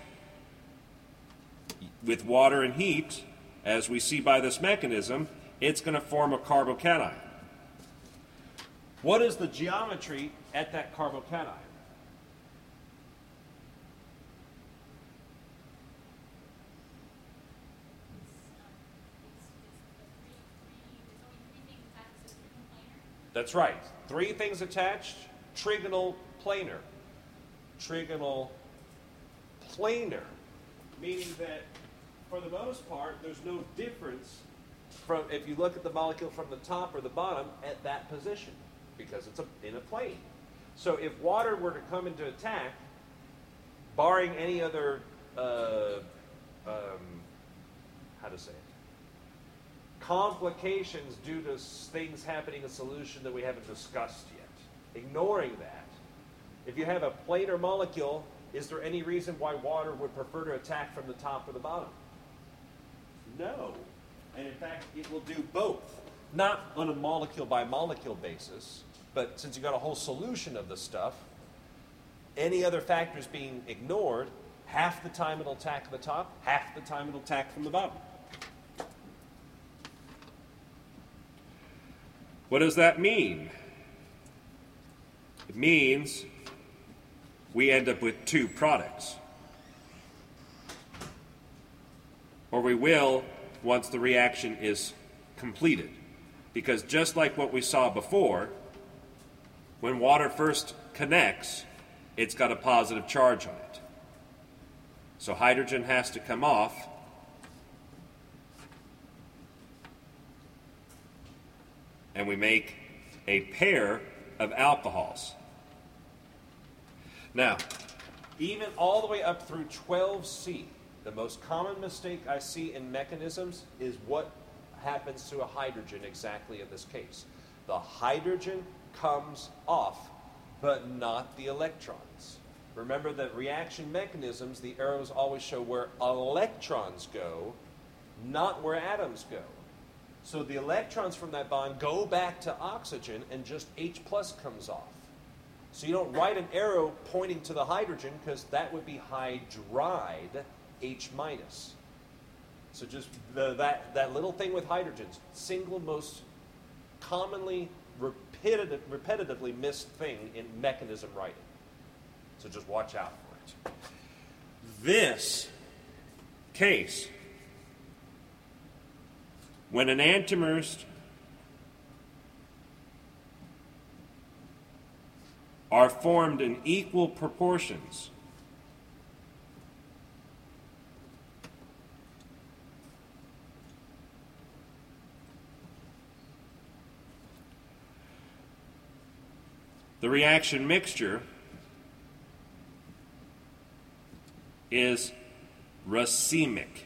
with water and heat, as we see by this mechanism, it's going to form a carbocation. What is the geometry at that carbocation? That's right. Three things attached, trigonal planar. Trigonal planar, meaning that for the most part, there's no difference from if you look at the molecule from the top or the bottom at that position, because it's in a plane. So if water were to come into attack, barring any other, complications due to things happening in solution that we haven't discussed yet, ignoring that, if you have a planar molecule, is there any reason why water would prefer to attack from the top or the bottom? No. And in fact, it will do both. Not on a molecule by molecule basis, but since you've got a whole solution of this stuff, any other factors being ignored, half the time it'll attack the top, half the time it'll attack from the bottom. What does that mean? It means we end up with two products. Or we will once the reaction is completed. Because just like what we saw before, when water first connects, it's got a positive charge on it. So hydrogen has to come off. And we make a pair of alcohols. Now, even all the way up through 12C, the most common mistake I see in mechanisms is what happens to a hydrogen exactly in this case. The hydrogen comes off, but not the electrons. Remember that reaction mechanisms, the arrows always show where electrons go, not where atoms go. So the electrons from that bond go back to oxygen and just H plus comes off. So you don't write an arrow pointing to the hydrogen because that would be hydride H minus. So just that little thing with hydrogens, single most commonly repetitively missed thing in mechanism writing. So just watch out for it. This case, when enantiomers are formed in equal proportions, the reaction mixture is racemic.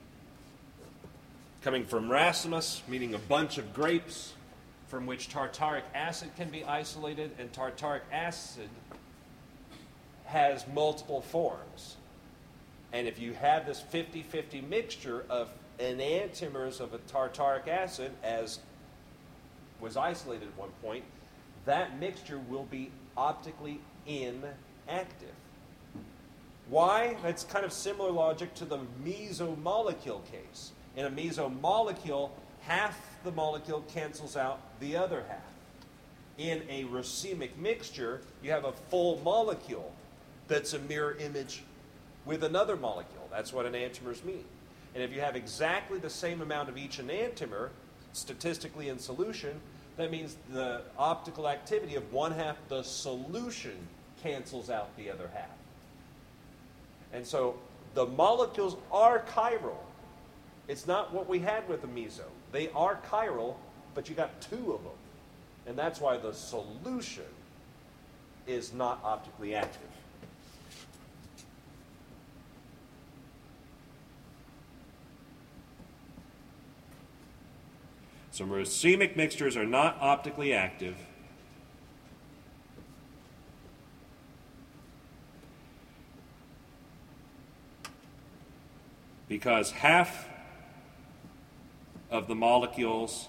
Coming from racemus, meaning a bunch of grapes from which tartaric acid can be isolated, and tartaric acid has multiple forms. And if you have this 50-50 mixture of enantiomers of a tartaric acid, as was isolated at one point, that mixture will be optically inactive. Why? It's kind of similar logic to the mesomolecule case. In a mesomolecule, half the molecule cancels out the other half. In a racemic mixture, you have a full molecule that's a mirror image with another molecule. That's what enantiomers mean. And if you have exactly the same amount of each enantiomer, statistically in solution, that means the optical activity of one half the solution cancels out the other half. And so the molecules are chiral. It's not what we had with the meso. They are chiral, but you got two of them. And that's why the solution is not optically active. So racemic mixtures are not optically active because half of the molecules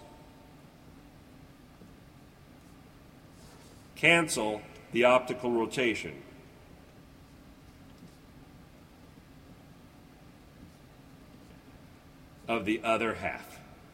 cancel the optical rotation. Of the other half.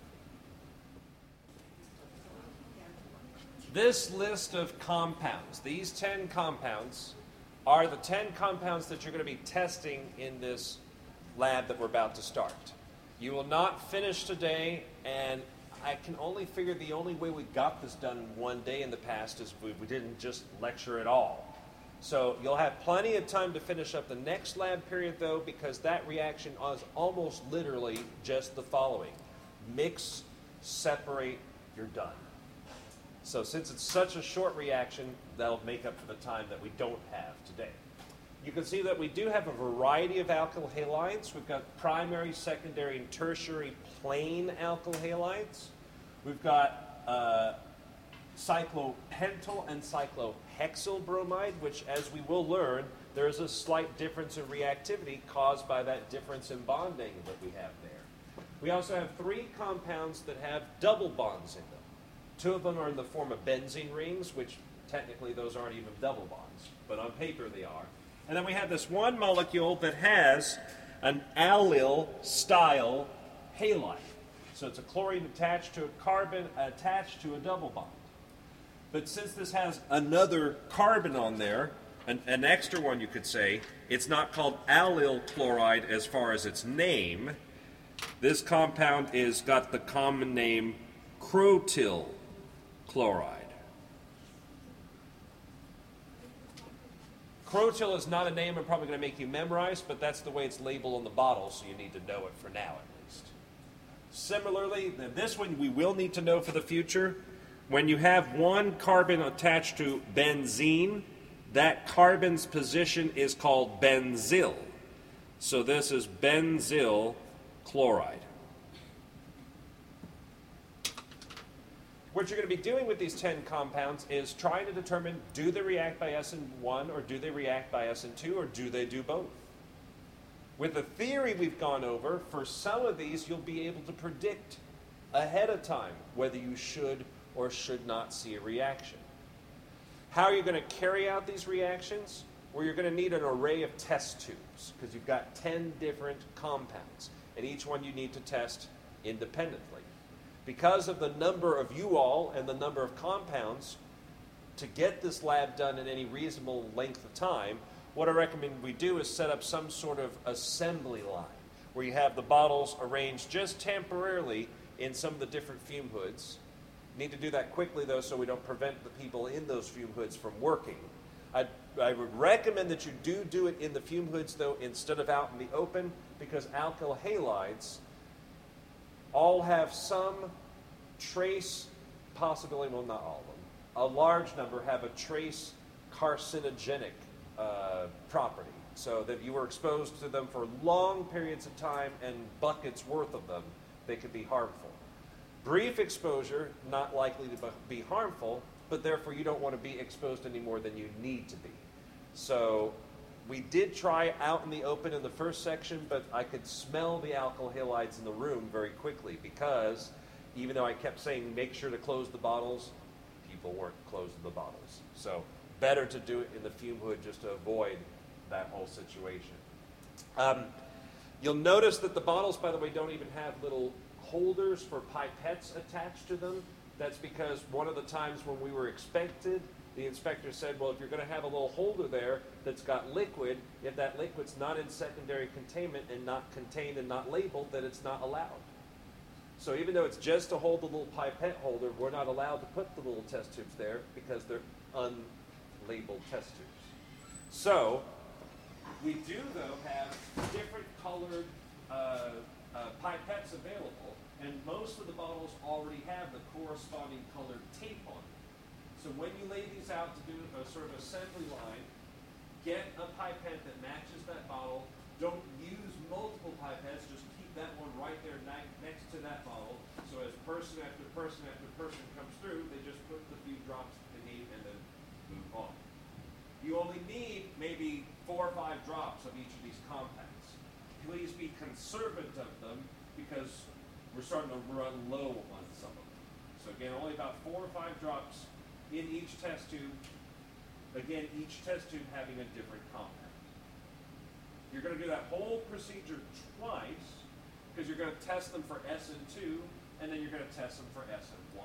This list of compounds, these 10 compounds, are the 10 compounds that you're going to be testing in this lab that we're about to start. You will not finish today, and I can only figure the only way we got this done in one day in the past is we didn't just lecture at all. So you'll have plenty of time to finish up the next lab period, though, because that reaction is almost literally just the following. Mix, separate, you're done. So since it's such a short reaction, that'll make up for the time that we don't have today. You can see that we do have a variety of alkyl halides. We've got primary, secondary, and tertiary plain alkyl halides. We've got cyclopentyl and cyclohexyl bromide, which, as we will learn, there is a slight difference in reactivity caused by that difference in bond angle that we have there. We also have 3 compounds that have double bonds in them. 2 of them are in the form of benzene rings, which technically those aren't even double bonds, but on paper they are. And then we have this one molecule that has an allyl-style halide. So it's a chlorine attached to a carbon attached to a double bond. But since this has another carbon on there, an extra one you could say, it's not called allyl chloride as far as its name. This compound is got the common name crotyl chloride. Crotyl is not a name I'm probably going to make you memorize, but that's the way it's labeled on the bottle, so you need to know it for now at least. Similarly, this one we will need to know for the future. When you have one carbon attached to benzene, that carbon's position is called benzyl. So this is benzyl chloride. What you're going to be doing with these 10 compounds is trying to determine, do they react by SN1 or do they react by SN2 or do they do both? With the theory we've gone over, for some of these you'll be able to predict ahead of time whether you should or should not see a reaction. How are you going to carry out these reactions? Well, you're going to need an array of test tubes because you've got 10 different compounds, and each one you need to test independently. Because of the number of you all and the number of compounds, to get this lab done in any reasonable length of time, what I recommend we do is set up some sort of assembly line where you have the bottles arranged just temporarily in some of the different fume hoods. Need to do that quickly, though, so we don't prevent the people in those fume hoods from working. I would recommend that you do it in the fume hoods, though, instead of out in the open, because alkyl halides all have some trace possibility, well, not all of them, a large number have a trace carcinogenic property, so that you were exposed to them for long periods of time and buckets worth of them, they could be harmful. Brief exposure, not likely to be harmful, but therefore you don't want to be exposed any more than you need to be. So we did try out in the open in the first section, but I could smell the alkyl halides in the room very quickly because even though I kept saying make sure to close the bottles, people weren't closing the bottles. So better to do it in the fume hood just to avoid that whole situation. You'll notice that the bottles, by the way, don't even have little holders for pipettes attached to them. That's because one of the times when we were inspected, the inspector said, well, if you're going to have a little holder there that's got liquid, if that liquid's not in secondary containment and not contained and not labeled, then it's not allowed. So even though it's just to hold the little pipette holder, we're not allowed to put the little test tubes there because they're unlabeled test tubes. So we do, though, have different colored pipettes available, and most of the bottles already have the corresponding colored tape on them. So when you lay these out to do a sort of assembly line, get a pipette that matches that bottle. Don't use multiple pipettes, just keep that one right there next to that bottle. So as person after person after person comes through, they just put the few drops they need and then move on. You only need maybe 4 or 5 drops of each of these compounds. Please be conservative of them because we're starting to run low on some of them. So again, only about 4 or 5 drops in each test tube. Again, each test tube having a different compound. You're going to do that whole procedure twice because you're going to test them for SN2 and then you're going to test them for SN1.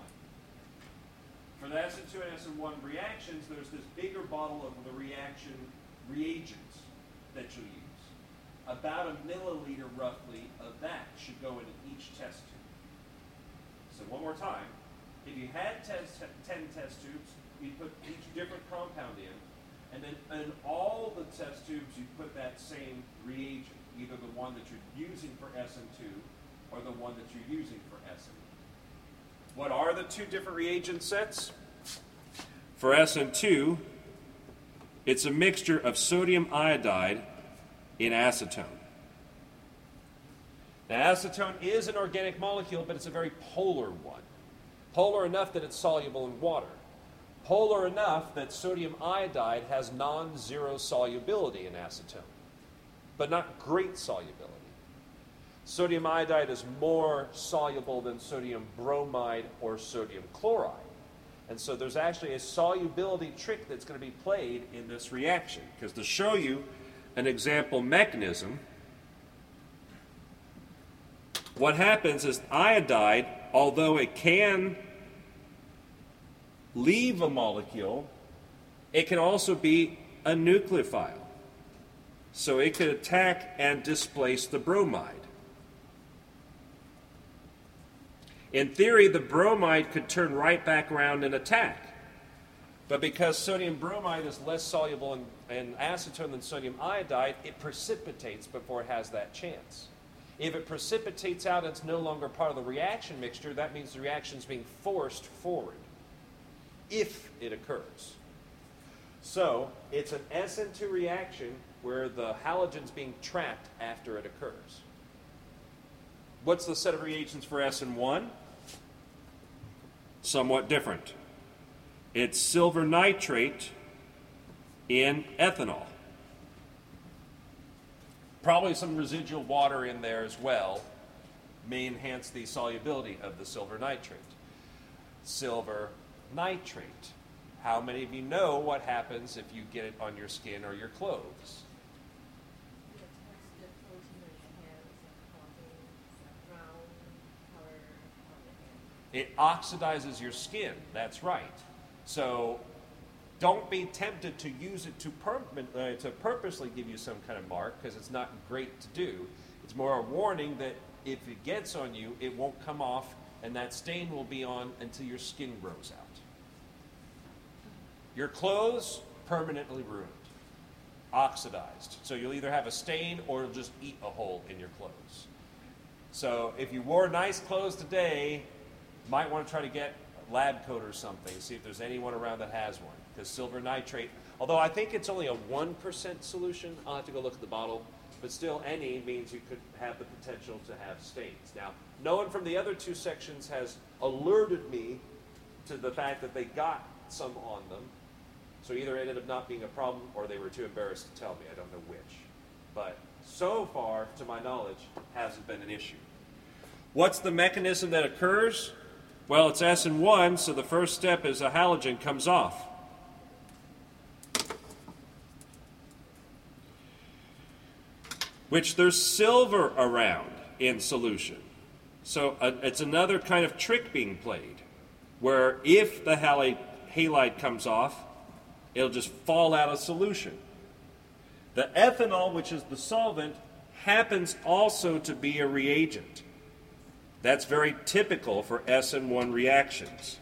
For the SN2 and SN1 reactions, there's this bigger bottle of the reaction reagents that you'll use. About a milliliter, roughly, of that should go into each test tube. So one more time. If you had 10 test tubes, you'd put each different compound in, and then in all the test tubes, you'd put that same reagent, either the one that you're using for SN2 or the one that you're using for SN1. What are the 2 different reagent sets? For SN2, it's a mixture of sodium iodide in acetone. Now, acetone is an organic molecule, but it's a very polar one. Polar enough that it's soluble in water. Polar enough that sodium iodide has non-zero solubility in acetone, but not great solubility. Sodium iodide is more soluble than sodium bromide or sodium chloride. And so there's actually a solubility trick that's going to be played in this reaction. Because to show you an example mechanism, what happens is iodide, although it can leave a molecule, it can also be a nucleophile. So it could attack and displace the bromide. In theory, the bromide could turn right back around and attack. But because sodium bromide is less soluble in acetone than sodium iodide, it precipitates before it has that chance. If it precipitates out and it's no longer part of the reaction mixture, that means the reaction is being forced forward, if it occurs. So it's an SN2 reaction where the halogen's being trapped after it occurs. What's the set of reagents for SN1? somewhat different. It's silver nitrate in ethanol. Probably some residual water in there as well may enhance the solubility of the silver nitrate. Silver nitrate. How many of you know what happens if you get it on your skin or your clothes? It oxidizes your skin, that's right. So don't be tempted to use it to purposely give you some kind of mark, because it's not great to do. It's more a warning that if it gets on you, it won't come off, and that stain will be on until your skin grows out. Your clothes, permanently ruined, oxidized. So you'll either have a stain or you'll just eat a hole in your clothes. So if you wore nice clothes today, you might want to try to get a lab coat or something, see if there's anyone around that has one. Because silver nitrate, although I think it's only a 1% solution, I'll have to go look at the bottle, but still any means you could have the potential to have stains. Now, no one from the other two sections has alerted me to the fact that they got some on them. So either it ended up not being a problem or they were too embarrassed to tell me. I don't know which. But so far, to my knowledge, hasn't been an issue. What's the mechanism that occurs? Well, it's SN1, so the first step is a halogen comes off. Which there's silver around in solution. So it's another kind of trick being played, where if the halide comes off, it'll just fall out of solution. The ethanol, which is the solvent, happens also to be a reagent. That's very typical for SN1 reactions.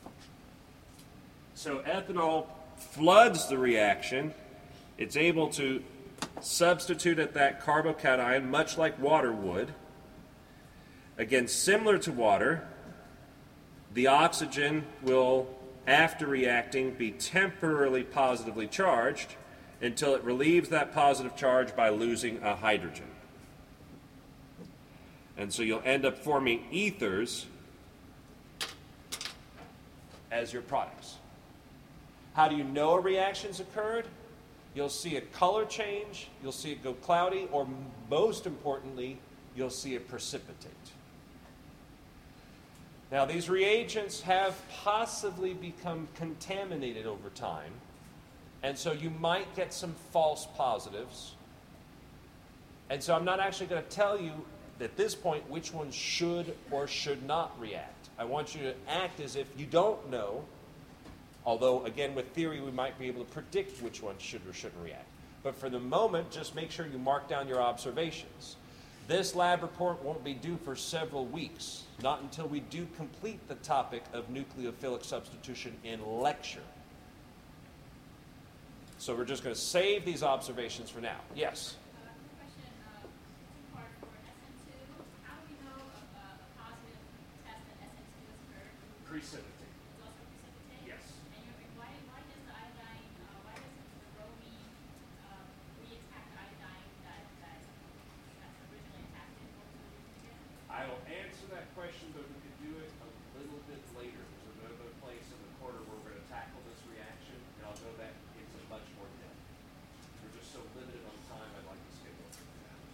So ethanol floods the reaction. It's able to substitute at that carbocation, much like water would. Again, similar to water, the oxygen will, after reacting, be temporarily positively charged until it relieves that positive charge by losing a hydrogen. And so you'll end up forming ethers as your products. How do you know a reaction's occurred? You'll see a color change, you'll see it go cloudy, or most importantly, you'll see it precipitate. Now, these reagents have possibly become contaminated over time, and so you might get some false positives. And so I'm not actually going to tell you at this point which ones should or should not react. I want you to act as if you don't know, although, again, with theory, we might be able to predict which ones should or shouldn't react. But for the moment, just make sure you mark down your observations. This lab report won't be due for several weeks, not until we do complete the topic of nucleophilic substitution in lecture. So we're just going to save these observations for now. Yes? Question, two-part for SN2. How do we know a positive test that SN2 has occurred? Precipitate. It's also precipitate? Yes. And why does the iodine, why doesn't the bromine re-attack the iodine that's originally attacked it? I will answer that question, but we could do it a little bit later. There's another place in the quarter where we're going to tackle this reaction, and I'll go that into much more depth. We're just so limited on time, I'd like to schedule it for that.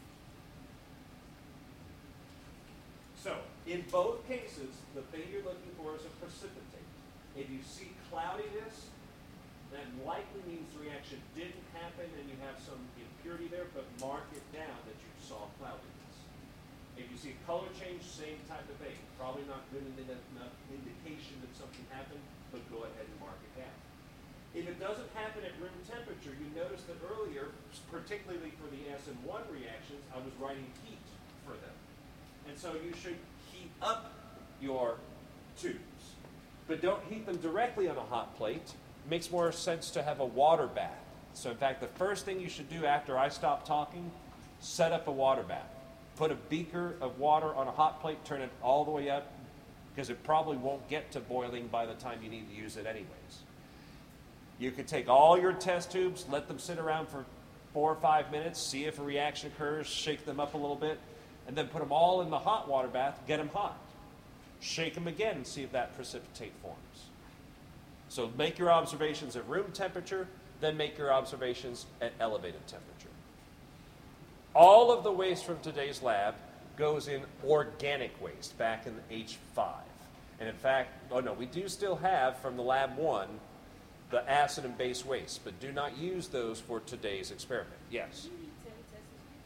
So, in both cases, the thing you're looking for is a precipitate. If you see cloudiness, that likely means the reaction didn't happen and you have some impurity there, but mark it down that you saw cloudiness. If you see color change, same type of thing. Probably not good enough indication that something happened, but go ahead and mark it down. If it doesn't happen at room temperature, you notice that earlier, particularly for the SN1 reactions, I was writing heat for them. And so you should heat up your tubes. But don't heat them directly on a hot plate. It makes more sense to have a water bath. So in fact, the first thing you should do after I stop talking, set up a water bath. Put a beaker of water on a hot plate, turn it all the way up, because it probably won't get to boiling by the time you need to use it anyways. You could take all your test tubes, let them sit around for 4 or 5 minutes, see if a reaction occurs, shake them up a little bit, and then put them all in the hot water bath, get them hot. Shake them again and see if that precipitate forms. So make your observations at room temperature, then make your observations at elevated temperature. All of the waste from today's lab goes in organic waste back in H5. And in fact, we do still have from the lab 1 the acid and base waste, but do not use those for today's experiment. Yes? Do you need 10 test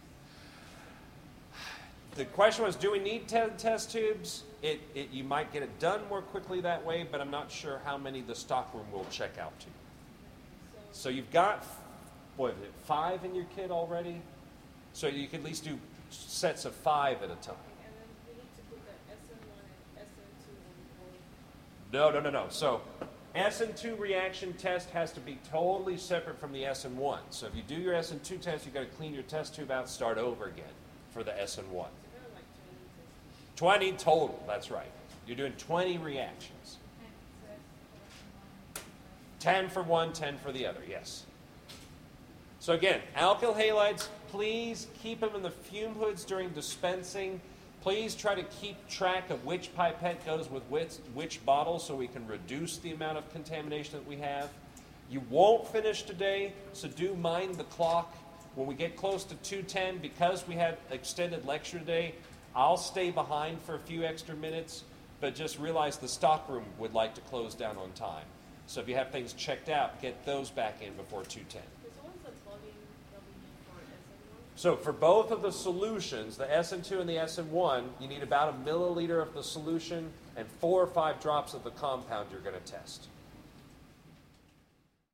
tubes? The question was, do we need 10 test tubes? You might get it done more quickly that way, but I'm not sure how many the stockroom will check out to. So you've got, 5 in your kit already? So you could at least do sets of 5 at a time. And then we need to put the SN1 and SN2 in both. No. So SN2 reaction test has to be totally separate from the SN1. So if you do your SN2 test, you've got to clean your test tube out, start over again for the SN1. So there are like 20 tests. 20 total, that's right. You're doing 20 reactions. 10 for one, 10 for the other, yes. So again, alkyl halides, please keep them in the fume hoods during dispensing. Please try to keep track of which pipette goes with which bottle so we can reduce the amount of contamination that we have. You won't finish today, so do mind the clock. When we get close to 2:10, because we had extended lecture today, I'll stay behind for a few extra minutes, but just realize the stockroom would like to close down on time. So if you have things checked out, get those back in before 2:10. So what's the volume that we need for SN1? So for both of the solutions, the SN2 and the SN1, you need about 1 milliliter of the solution and 4 or 5 drops of the compound you're going to test.